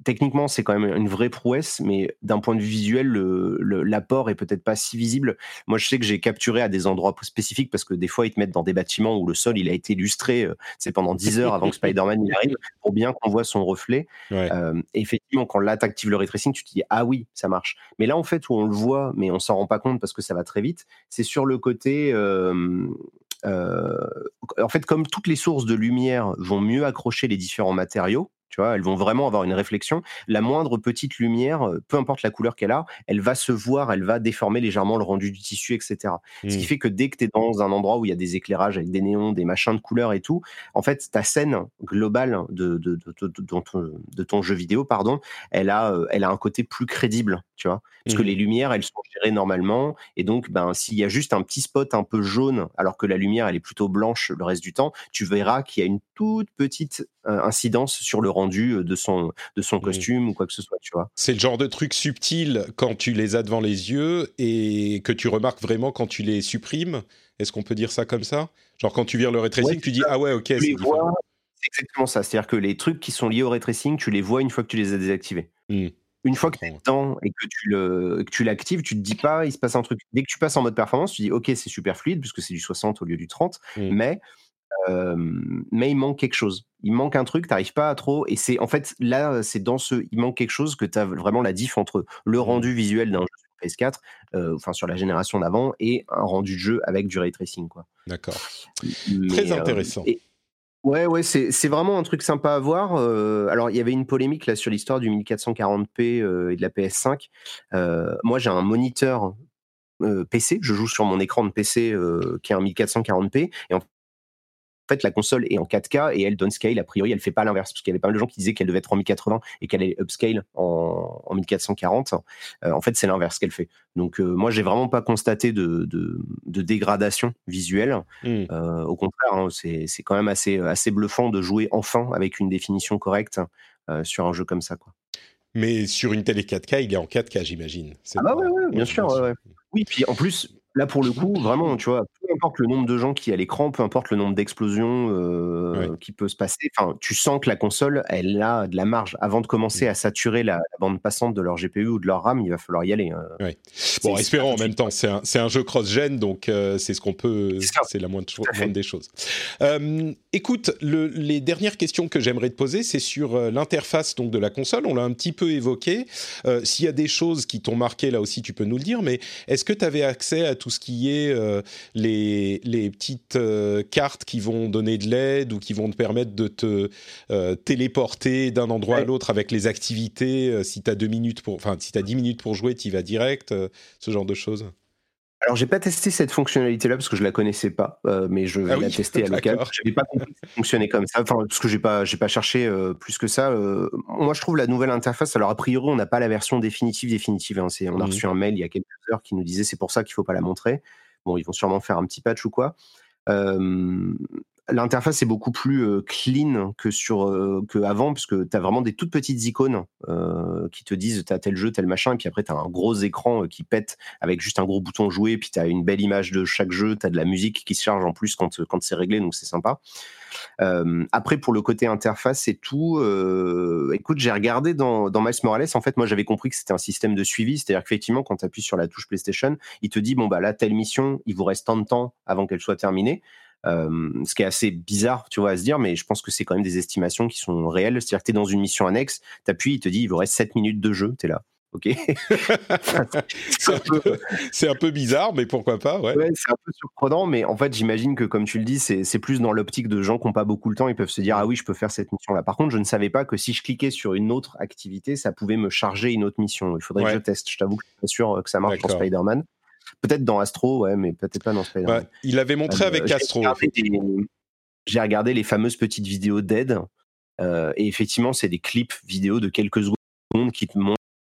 techniquement, c'est quand même une vraie prouesse, mais d'un point de vue visuel, le, le, l'apport est peut-être pas si visible. Moi, je sais que j'ai capturé à des endroits spécifiques parce que des fois, ils te mettent dans des bâtiments où le sol il a été illustré, euh, c'est pendant dix heures avant que Spider-Man y arrive, pour bien qu'on voit son reflet. Ouais. Euh, et effectivement, quand là, t'actives le ray tracing, tu te dis ah oui, ça marche. Mais là, en fait, où on le voit, mais on s'en rend pas compte parce que ça va très vite, c'est sur le côté. Euh, euh, en fait, comme toutes les sources de lumière vont mieux accrocher les différents matériaux. Tu vois, elles vont vraiment avoir une réflexion. La moindre petite lumière, peu importe la couleur qu'elle a, elle va se voir, elle va déformer légèrement le rendu du tissu, et cetera. Mmh. Ce qui fait que dès que tu es dans un endroit où il y a des éclairages avec des néons, des machins de couleurs et tout, en fait, ta scène globale de, de, de, de, de, de, ton, de ton jeu vidéo, pardon, elle a, elle a un côté plus crédible, tu vois. Parce mmh. que les lumières, elles sont gérées normalement. Et donc, ben, s'il y a juste un petit spot un peu jaune, alors que la lumière, elle est plutôt blanche le reste du temps, tu verras qu'il y a une toute petite euh, incidence sur le rendu de son, de son costume mmh. ou quoi que ce soit, tu vois. C'est le genre de truc subtil quand tu les as devant les yeux et que tu remarques vraiment quand tu les supprimes. Est-ce qu'on peut dire ça comme ça ? Genre quand tu vires le ray tracing, ouais, tu dis « Ah ouais, ok, tu c'est différent vois, ». C'est exactement ça. C'est-à-dire que les trucs qui sont liés au ray tracing, tu les vois une fois que tu les as désactivés. Mmh. Une fois que tu es dedans et que tu, le, que tu l'actives, tu te dis pas, il se passe un truc. Dès que tu passes en mode performance, tu dis, ok, c'est super fluide, puisque c'est du soixante au lieu du trente, mmh. mais, euh, mais il manque quelque chose. Il manque un truc, tu n'arrives pas à trop. Et c'est en fait, là, c'est dans ce il manque quelque chose que tu as vraiment la diff entre le rendu visuel d'un jeu sur P S quatre, euh, enfin sur la génération d'avant, et un rendu de jeu avec du ray tracing, quoi. D'accord. Mais, Très intéressant. Euh, et, Ouais, ouais, c'est, c'est vraiment un truc sympa à voir. Euh, alors, il y avait une polémique là sur l'histoire du mille quatre cent quarante p euh, et de la P S cinq. Euh, moi, j'ai un moniteur euh, P C. Je joue sur mon écran de P C euh, qui est un mille quatre cent quarante p. Et en fait, la console est en quatre K et elle downscale. A priori, elle fait pas l'inverse parce qu'il y avait pas mal de gens qui disaient qu'elle devait être en mille quatre-vingts et qu'elle est upscale en, en mille quatre cent quarante. Euh, en fait, c'est l'inverse qu'elle fait. Donc, euh, moi, j'ai vraiment pas constaté de, de, de dégradation visuelle. Mmh. Euh, au contraire, hein, c'est, c'est quand même assez, assez bluffant de jouer enfin avec une définition correcte euh, sur un jeu comme ça, quoi. Mais sur une télé quatre K, il est en quatre K, j'imagine. C'est ah bah ouais, ouais, bien ouais, sûr. Ouais, ouais. Oui, puis en plus, là, pour le coup, vraiment, tu vois, peu importe le nombre de gens qui est à l'écran, peu importe le nombre d'explosions euh, ouais. qui peut se passer, enfin, tu sens que la console, elle a de la marge. Avant de commencer à saturer la, la bande passante de leur G P U ou de leur RAM, il va falloir y aller. Hein. Ouais. Bon, c'est, espérons en même temps, c'est un, c'est un jeu cross-gen, donc euh, c'est ce qu'on peut, c'est, c'est la moindre, cho- moindre des choses. Euh, écoute, le, les dernières questions que j'aimerais te poser, c'est sur euh, l'interface donc, de la console. On l'a un petit peu évoqué. Euh, s'il y a des choses qui t'ont marqué, là aussi, tu peux nous le dire, mais est-ce que tu avais accès à tout ce qui est euh, les, les petites euh, cartes qui vont donner de l'aide ou qui vont te permettre de te euh, téléporter d'un endroit ouais. à l'autre avec les activités, euh, si tu as deux minutes pour, enfin, si tu as dix minutes pour jouer, tu y vas direct, euh, ce genre de choses? Alors, j'ai pas testé cette fonctionnalité-là parce que je la connaissais pas, euh, mais je vais ah oui, la tester à l'occasion. J'avais pas compris que ça fonctionnait comme ça, enfin, parce que j'ai pas, j'ai pas cherché euh, plus que ça. Euh, moi, je trouve la nouvelle interface. Alors, a priori, on n'a pas la version définitive définitive. Hein, c'est, on a mmh. reçu un mail il y a quelques heures qui nous disait c'est pour ça qu'il faut pas la montrer. Bon, ils vont sûrement faire un petit patch ou quoi. Euh, L'interface est beaucoup plus euh, clean que sur euh, que avant, puisque tu as vraiment des toutes petites icônes euh, qui te disent tu as tel jeu, tel machin, et puis après tu as un gros écran euh, qui pète avec juste un gros bouton jouer, puis tu as une belle image de chaque jeu, tu as de la musique qui se charge en plus quand, quand c'est réglé, donc c'est sympa. Euh, après, pour le côté interface et tout, euh, écoute, j'ai regardé dans, dans Miles Morales, en fait, moi j'avais compris que c'était un système de suivi, c'est-à-dire qu'effectivement, quand tu appuies sur la touche PlayStation, il te dit, bon, bah là, telle mission, il vous reste tant de temps avant qu'elle soit terminée. Euh, ce qui est assez bizarre, tu vois, à se dire, mais je pense que c'est quand même des estimations qui sont réelles. C'est-à-dire que t'es dans une mission annexe, t'appuies, il te dit, il vous reste sept minutes de jeu, t'es là. Ok. c'est, un peu, c'est un peu bizarre, mais pourquoi pas, ouais. Ouais, c'est un peu surprenant, mais en fait, j'imagine que, comme tu le dis, c'est, c'est plus dans l'optique de gens qui n'ont pas beaucoup le temps, ils peuvent se dire, ah oui, je peux faire cette mission-là. Par contre, je ne savais pas que si je cliquais sur une autre activité, ça pouvait me charger une autre mission. Il faudrait ouais. que je teste. Je t'avoue que je suis pas sûr que ça marche D'accord. pour Spider-Man. Peut-être dans Astro, ouais, mais peut-être pas dans Spider-Man. Bah, il avait montré euh, avec j'ai Astro. Regardé des, j'ai regardé les fameuses petites vidéos d'aide, euh, et effectivement, c'est des clips vidéo de quelques secondes qui te montrent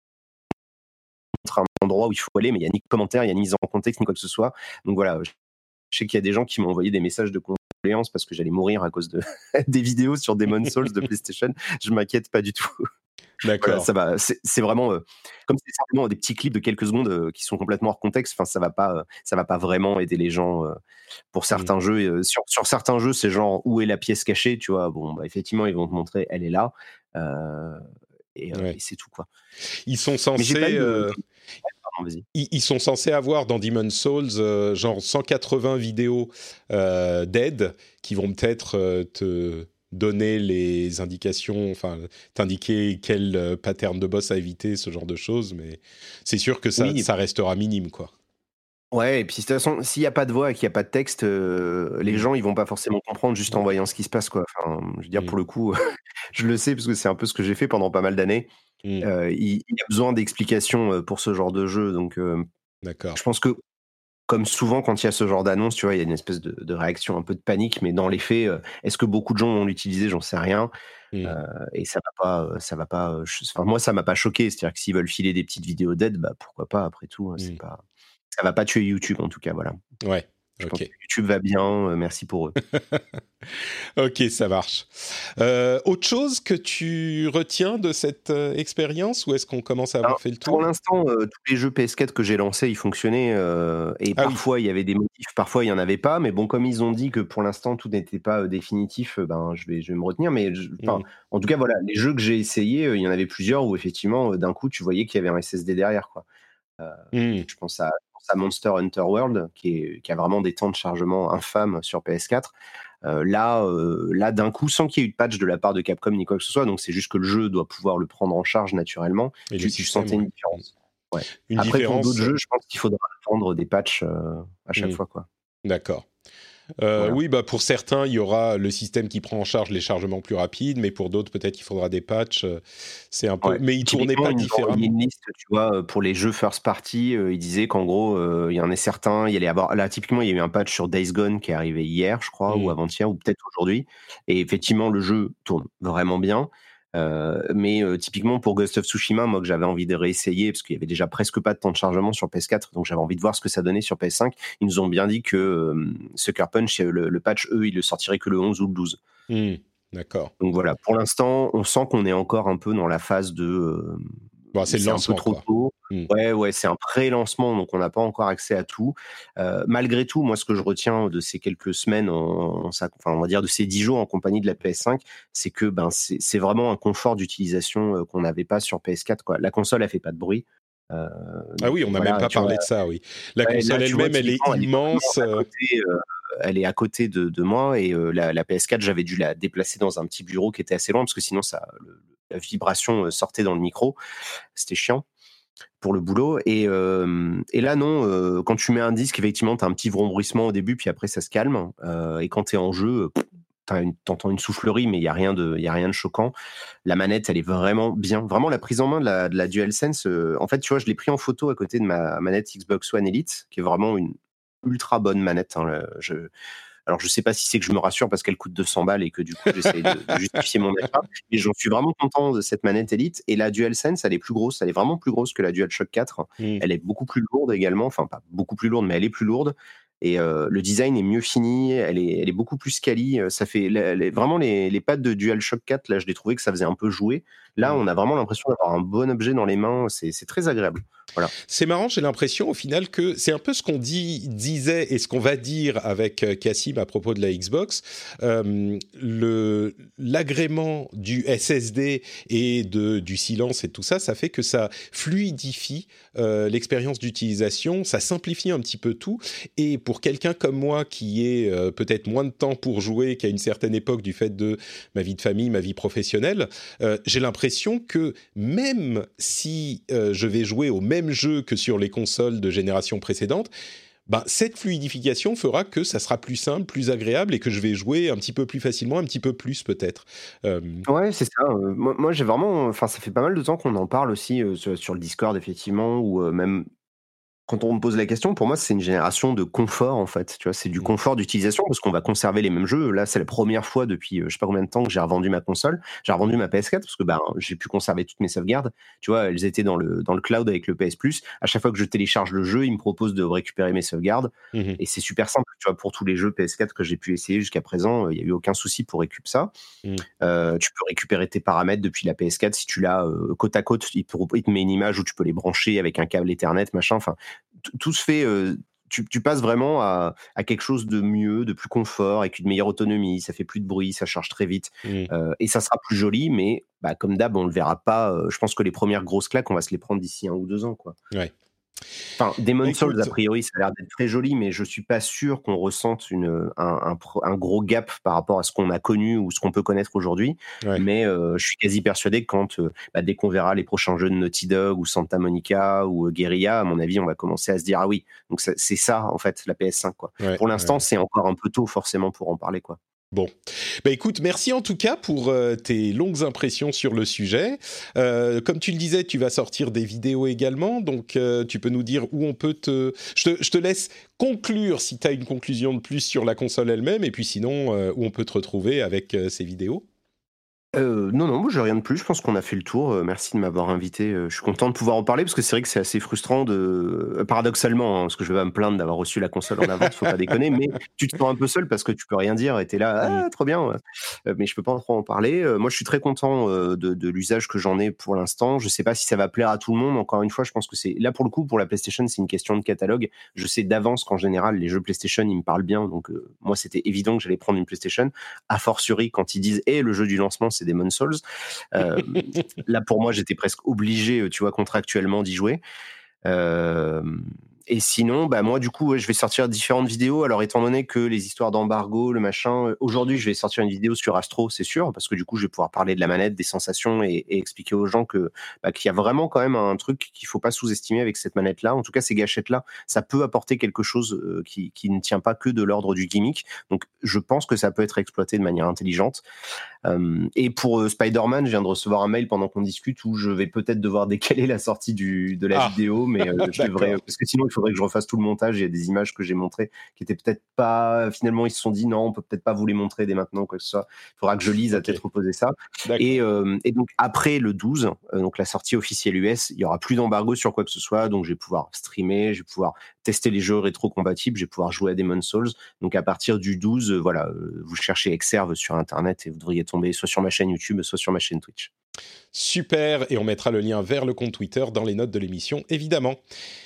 un endroit où il faut aller, mais il n'y a ni commentaire, il n'y a ni mise en contexte, ni quoi que ce soit. Donc voilà, je sais qu'il y a des gens qui m'ont envoyé des messages de condoléances parce que j'allais mourir à cause de des vidéos sur Demon's Souls de PlayStation. Je m'inquiète pas du tout. D'accord. Voilà, ça va. C'est, c'est vraiment euh, comme c'est simplement des petits clips de quelques secondes euh, qui sont complètement hors contexte. Enfin, ça va pas, euh, ça va pas vraiment aider les gens euh, pour certains mmh. jeux. Euh, sur, sur certains jeux, c'est genre où est la pièce cachée, tu vois. Bon, bah, effectivement, ils vont te montrer, elle est là. Euh, et, euh, ouais. et c'est tout, quoi. Ils sont censés... De... Euh... Pardon, ils, ils sont censés avoir dans Demon's Souls euh, genre cent quatre-vingts vidéos euh, d'aide qui vont peut-être euh, te donner les indications, enfin t'indiquer quel euh, pattern de boss à éviter, ce genre de choses, mais c'est sûr que ça, oui. ça restera minime, quoi. Ouais, et puis de toute façon, s'il n'y a pas de voix et qu'il n'y a pas de texte, euh, les mmh. gens ils vont pas forcément comprendre juste en voyant ce qui se passe, quoi. Enfin, je veux dire, mmh. pour le coup, je le sais parce que c'est un peu ce que j'ai fait pendant pas mal d'années. Mmh. Euh, il, il y a besoin d'explications pour ce genre de jeu, donc euh, D'accord. Je pense que comme souvent quand il y a ce genre d'annonce, tu vois, il y a une espèce de, de réaction un peu de panique, mais dans les faits, euh, est-ce que beaucoup de gens vont l'utiliser? J'en sais rien. Mmh. Euh, et ça va pas, ça va pas. Je, enfin, moi, ça m'a pas choqué. C'est-à-dire que s'ils veulent filer des petites vidéos d'aide, bah pourquoi pas? Après tout, mmh. c'est pas. Ça va pas tuer YouTube en tout cas, voilà. Ouais. Je ok. pense que YouTube va bien, euh, merci pour eux. Ok, ça marche. Euh, autre chose que tu retiens de cette euh, expérience, ou est-ce qu'on commence à avoir Alors, fait le tour? Pour l'instant, euh, tous les jeux P S quatre que j'ai lancés, ils fonctionnaient, euh, et ah, parfois oui. il y avait des motifs, parfois il y en avait pas, mais bon, comme ils ont dit que pour l'instant tout n'était pas euh, définitif, euh, ben je vais, je vais me retenir. Mais je, mm. en tout cas, voilà, les jeux que j'ai essayés, euh, il y en avait plusieurs où effectivement, euh, d'un coup, tu voyais qu'il y avait un S S D derrière, quoi. Euh, mm. Je pense à à Monster Hunter World, qui, est, qui a vraiment des temps de chargement infâmes sur P S quatre. Euh, là, euh, là, d'un coup, sans qu'il y ait eu de patch de la part de Capcom ni quoi que ce soit, donc c'est juste que le jeu doit pouvoir le prendre en charge naturellement. Et tu, tu sentais ouais. une différence. Ouais. Une Après, différence... pour d'autres jeux, je pense qu'il faudra attendre des patchs euh, à chaque mmh. fois, quoi. D'accord. Euh, voilà. Oui, bah pour certains, il y aura le système qui prend en charge les chargements plus rapides, mais pour d'autres, peut-être qu'il faudra des patchs. C'est un peu, ouais. mais ils tournaient pas différemment. Il y a une liste, tu vois, pour les jeux first party, euh, il disait qu'en gros, euh, il y en a certains, il y allait avoir. Là, typiquement, il y a eu un patch sur Days Gone qui est arrivé hier, je crois, mmh. ou avant-hier, ou peut-être aujourd'hui. Et effectivement, le jeu tourne vraiment bien. Euh, mais euh, typiquement pour Ghost of Tsushima, moi que j'avais envie de réessayer parce qu'il y avait déjà presque pas de temps de chargement sur P S quatre, donc j'avais envie de voir ce que ça donnait sur P S cinq. Ils nous ont bien dit que euh, Sucker Punch, le, le patch, eux, ils le sortiraient que le onze ou le douze. Mmh, d'accord. Donc voilà, pour l'instant, on sent qu'on est encore un peu dans la phase de. Euh, bon, c'est, c'est le lancement, un peu trop quoi. tôt. Mmh. Ouais, ouais, c'est un pré-lancement, donc on n'a pas encore accès à tout. Euh, malgré tout, moi, ce que je retiens de ces quelques semaines, en, en, enfin, on va dire de ces dix jours en compagnie de la P S cinq, c'est que ben, c'est, c'est vraiment un confort d'utilisation qu'on n'avait pas sur P S quatre, quoi. La console, elle fait pas de bruit. Euh, ah oui, on n'a voilà, même pas parlé vois, de ça, oui. La ouais, console là, elle-même, vois, elle est immense. Elle est, côté, euh, elle est à côté de, de moi, et euh, la, la P S quatre, j'avais dû la déplacer dans un petit bureau qui était assez loin, parce que sinon, ça, le, la vibration sortait dans le micro. C'était chiant pour le boulot. Et, euh, et là, non, euh, quand tu mets un disque, effectivement, tu as un petit vrombissement au début, puis après, ça se calme. Euh, et quand tu es en jeu, tu entends une soufflerie, mais il n'y a, rien de, y a rien de choquant. La manette, elle est vraiment bien. Vraiment, la prise en main de la, de la DualSense, euh, en fait, tu vois, je l'ai pris en photo à côté de ma manette Xbox One Elite, qui est vraiment une ultra bonne manette. Hein, je... Alors, je sais pas si c'est que je me rassure parce qu'elle coûte deux cents balles et que du coup, j'essaie de, de justifier mon achat. Mais j'en suis vraiment content de cette manette Elite. Et la DualSense, elle est plus grosse. Elle est vraiment plus grosse que la DualShock quatre. Mmh. Elle est beaucoup plus lourde également. Enfin, pas beaucoup plus lourde, mais elle est plus lourde. Et euh, le design est mieux fini. Elle est, elle est beaucoup plus quali. Ça fait les, les, vraiment les, les pads de DualShock quatre. Là, je l'ai trouvé que ça faisait un peu jouer. Là, mmh. on a vraiment l'impression d'avoir un bon objet dans les mains. C'est, c'est très agréable. Voilà. C'est marrant, j'ai l'impression au final que c'est un peu ce qu'on dit, disait et ce qu'on va dire avec Cassim à propos de la Xbox. Euh, le, l'agrément du S S D et de, du silence et tout ça, ça fait que ça fluidifie euh, l'expérience d'utilisation, ça simplifie un petit peu tout. Et pour quelqu'un comme moi qui ait euh, peut-être moins de temps pour jouer qu'à une certaine époque du fait de ma vie de famille, ma vie professionnelle, euh, j'ai l'impression que même si euh, je vais jouer au même jeu que sur les consoles de génération précédente, ben, cette fluidification fera que ça sera plus simple, plus agréable et que je vais jouer un petit peu plus facilement, un petit peu plus peut-être. Euh... Ouais, c'est ça. Euh, moi, moi, j'ai vraiment... Enfin, ça fait pas mal de temps qu'on en parle aussi euh, sur, sur le Discord, effectivement, ou euh, même... Quand on me pose la question, pour moi, c'est une génération de confort, en fait. Tu vois, c'est du confort d'utilisation parce qu'on va conserver les mêmes jeux. Là, c'est la première fois depuis je sais pas combien de temps que j'ai revendu ma console. J'ai revendu ma P S quatre parce que ben, j'ai pu conserver toutes mes sauvegardes. Tu vois, elles étaient dans le, dans le cloud avec le P S Plus. À chaque fois que je télécharge le jeu, il me propose de récupérer mes sauvegardes. Mmh. Et c'est super simple. Tu vois, pour tous les jeux P S quatre que j'ai pu essayer jusqu'à présent, il n'y a eu aucun souci pour récupérer ça. Mmh. Euh, tu peux récupérer tes paramètres depuis la P S quatre si tu l'as euh, côte à côte. Il te, il te met une image où tu peux les brancher avec un câble Ethernet, machin. Enfin, tout se fait, euh, tu, tu passes vraiment à, à quelque chose de mieux, de plus confort, avec une meilleure autonomie, ça fait plus de bruit, ça charge très vite, mmh. euh, et ça sera plus joli, mais bah, comme d'hab, on le verra pas. Euh, je pense que les premières grosses claques, on va se les prendre d'ici un ou deux ans, quoi. Ouais. Enfin, Demon's Souls, a priori, ça a l'air d'être très joli, mais je suis pas sûr qu'on ressente une, un, un, un gros gap par rapport à ce qu'on a connu ou ce qu'on peut connaître aujourd'hui. Ouais. Mais euh, je suis quasi persuadé que quand, euh, bah, dès qu'on verra les prochains jeux de Naughty Dog ou Santa Monica ou euh, Guerrilla, à mon avis, on va commencer à se dire, ah oui, donc ça, c'est ça, en fait, la P S cinq, quoi. Ouais, pour l'instant, ouais. c'est encore un peu tôt, forcément, pour en parler, quoi. Bon, bah écoute, merci en tout cas pour euh, tes longues impressions sur le sujet. Euh, comme tu le disais, tu vas sortir des vidéos également, donc euh, tu peux nous dire où on peut te... Je te, je te laisse conclure si tu as une conclusion de plus sur la console elle-même, et puis sinon, euh, où on peut te retrouver avec euh, ces vidéos. Euh, non, non, moi j'ai rien de plus. Je pense qu'on a fait le tour. Euh, merci de m'avoir invité. Euh, je suis content de pouvoir en parler parce que c'est vrai que c'est assez frustrant de, euh, paradoxalement, hein, parce que je vais pas me plaindre d'avoir reçu la console en avance, faut pas déconner, mais tu te sens un peu seul parce que tu peux rien dire et t'es là, ah, trop bien. Euh, mais je peux pas trop en parler. Euh, moi, je suis très content euh, de, de l'usage que j'en ai pour l'instant. Je sais pas si ça va plaire à tout le monde. Encore une fois, je pense que c'est là pour le coup pour la PlayStation, c'est une question de catalogue. Je sais d'avance qu'en général, les jeux PlayStation, ils me parlent bien. Donc euh, moi, c'était évident que j'allais prendre une PlayStation. A fortiori, quand ils disent, et eh, le jeu du lancement, c'est Demon's Souls. Euh, là pour moi j'étais presque obligé, tu vois, contractuellement d'y jouer. Euh, et sinon, bah moi du coup, ouais, je vais sortir différentes vidéos. Alors étant donné que les histoires d'embargo, le machin, euh, aujourd'hui je vais sortir une vidéo sur Astro, c'est sûr, parce que du coup je vais pouvoir parler de la manette, des sensations et, et expliquer aux gens que bah, qu'il y a vraiment quand même un truc qu'il faut pas sous-estimer avec cette manette-là. En tout cas, ces gâchettes-là, ça peut apporter quelque chose euh, qui, qui ne tient pas que de l'ordre du gimmick. Donc je pense que ça peut être exploité de manière intelligente. Euh, et pour euh, Spider-Man, je viens de recevoir un mail pendant qu'on discute où je vais peut-être devoir décaler la sortie du, de la ah. vidéo, mais euh, je devrais, parce que sinon il faudrait que je refasse tout le montage. Il y a des images que j'ai montrées qui étaient peut-être pas, finalement ils se sont dit non, on peut peut-être pas vous les montrer dès maintenant, quoi que ce soit. Il faudra que je lise à okay. tête reposée ça. Et, euh, et donc après le douze, euh, donc la sortie officielle U S, il y aura plus d'embargo sur quoi que ce soit, donc je vais pouvoir streamer, je vais pouvoir tester les jeux rétro-compatibles, je vais pouvoir jouer à Demon's Souls. Donc à partir du douze, euh, voilà, euh, vous cherchez Exerve sur internet et vous devriez tomber soit sur ma chaîne YouTube, soit sur ma chaîne Twitch. Super, et on mettra le lien vers le compte Twitter dans les notes de l'émission, évidemment.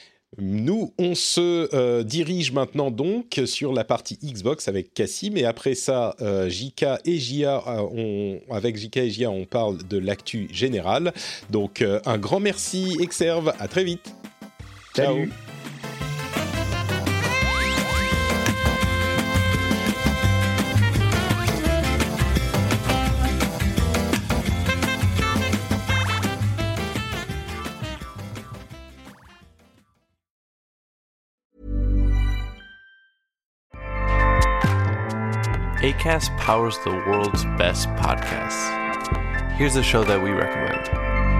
Nous, on se euh, dirige maintenant donc sur la partie Xbox avec Cassim, et après ça, euh, J K et J A, euh, on, avec J K et J A, on parle de l'actu générale. Donc, euh, un grand merci, Exerve, à très vite. Salut. Ciao. Acast powers the world's best podcasts. Here's a show that we recommend.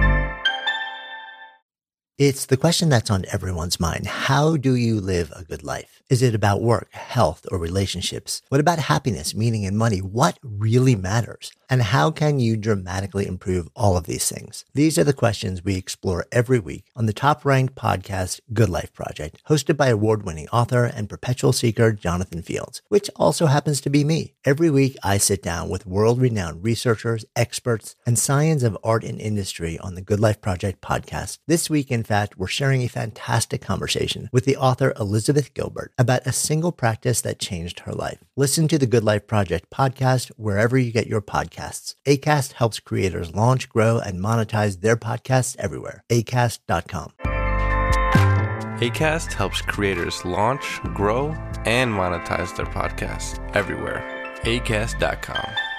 It's the question that's on everyone's mind. How do you live a good life? Is it about work, health, or relationships? What about happiness, meaning, and money? What really matters? And how can you dramatically improve all of these things? These are the questions we explore every week on the top-ranked podcast, Good Life Project, hosted by award-winning author and perpetual seeker Jonathan Fields, which also happens to be me. Every week, I sit down with world-renowned researchers, experts, and science of art and industry on the Good Life Project podcast. This week, in fact, we're sharing a fantastic conversation with the author Elizabeth Gilbert about a single practice that changed her life. Listen to the Good Life Project podcast wherever you get your podcasts. Acast helps creators launch, grow, and monetize their podcasts everywhere. acast dot com. Acast helps creators launch, grow, and monetize their podcasts everywhere. acast dot com.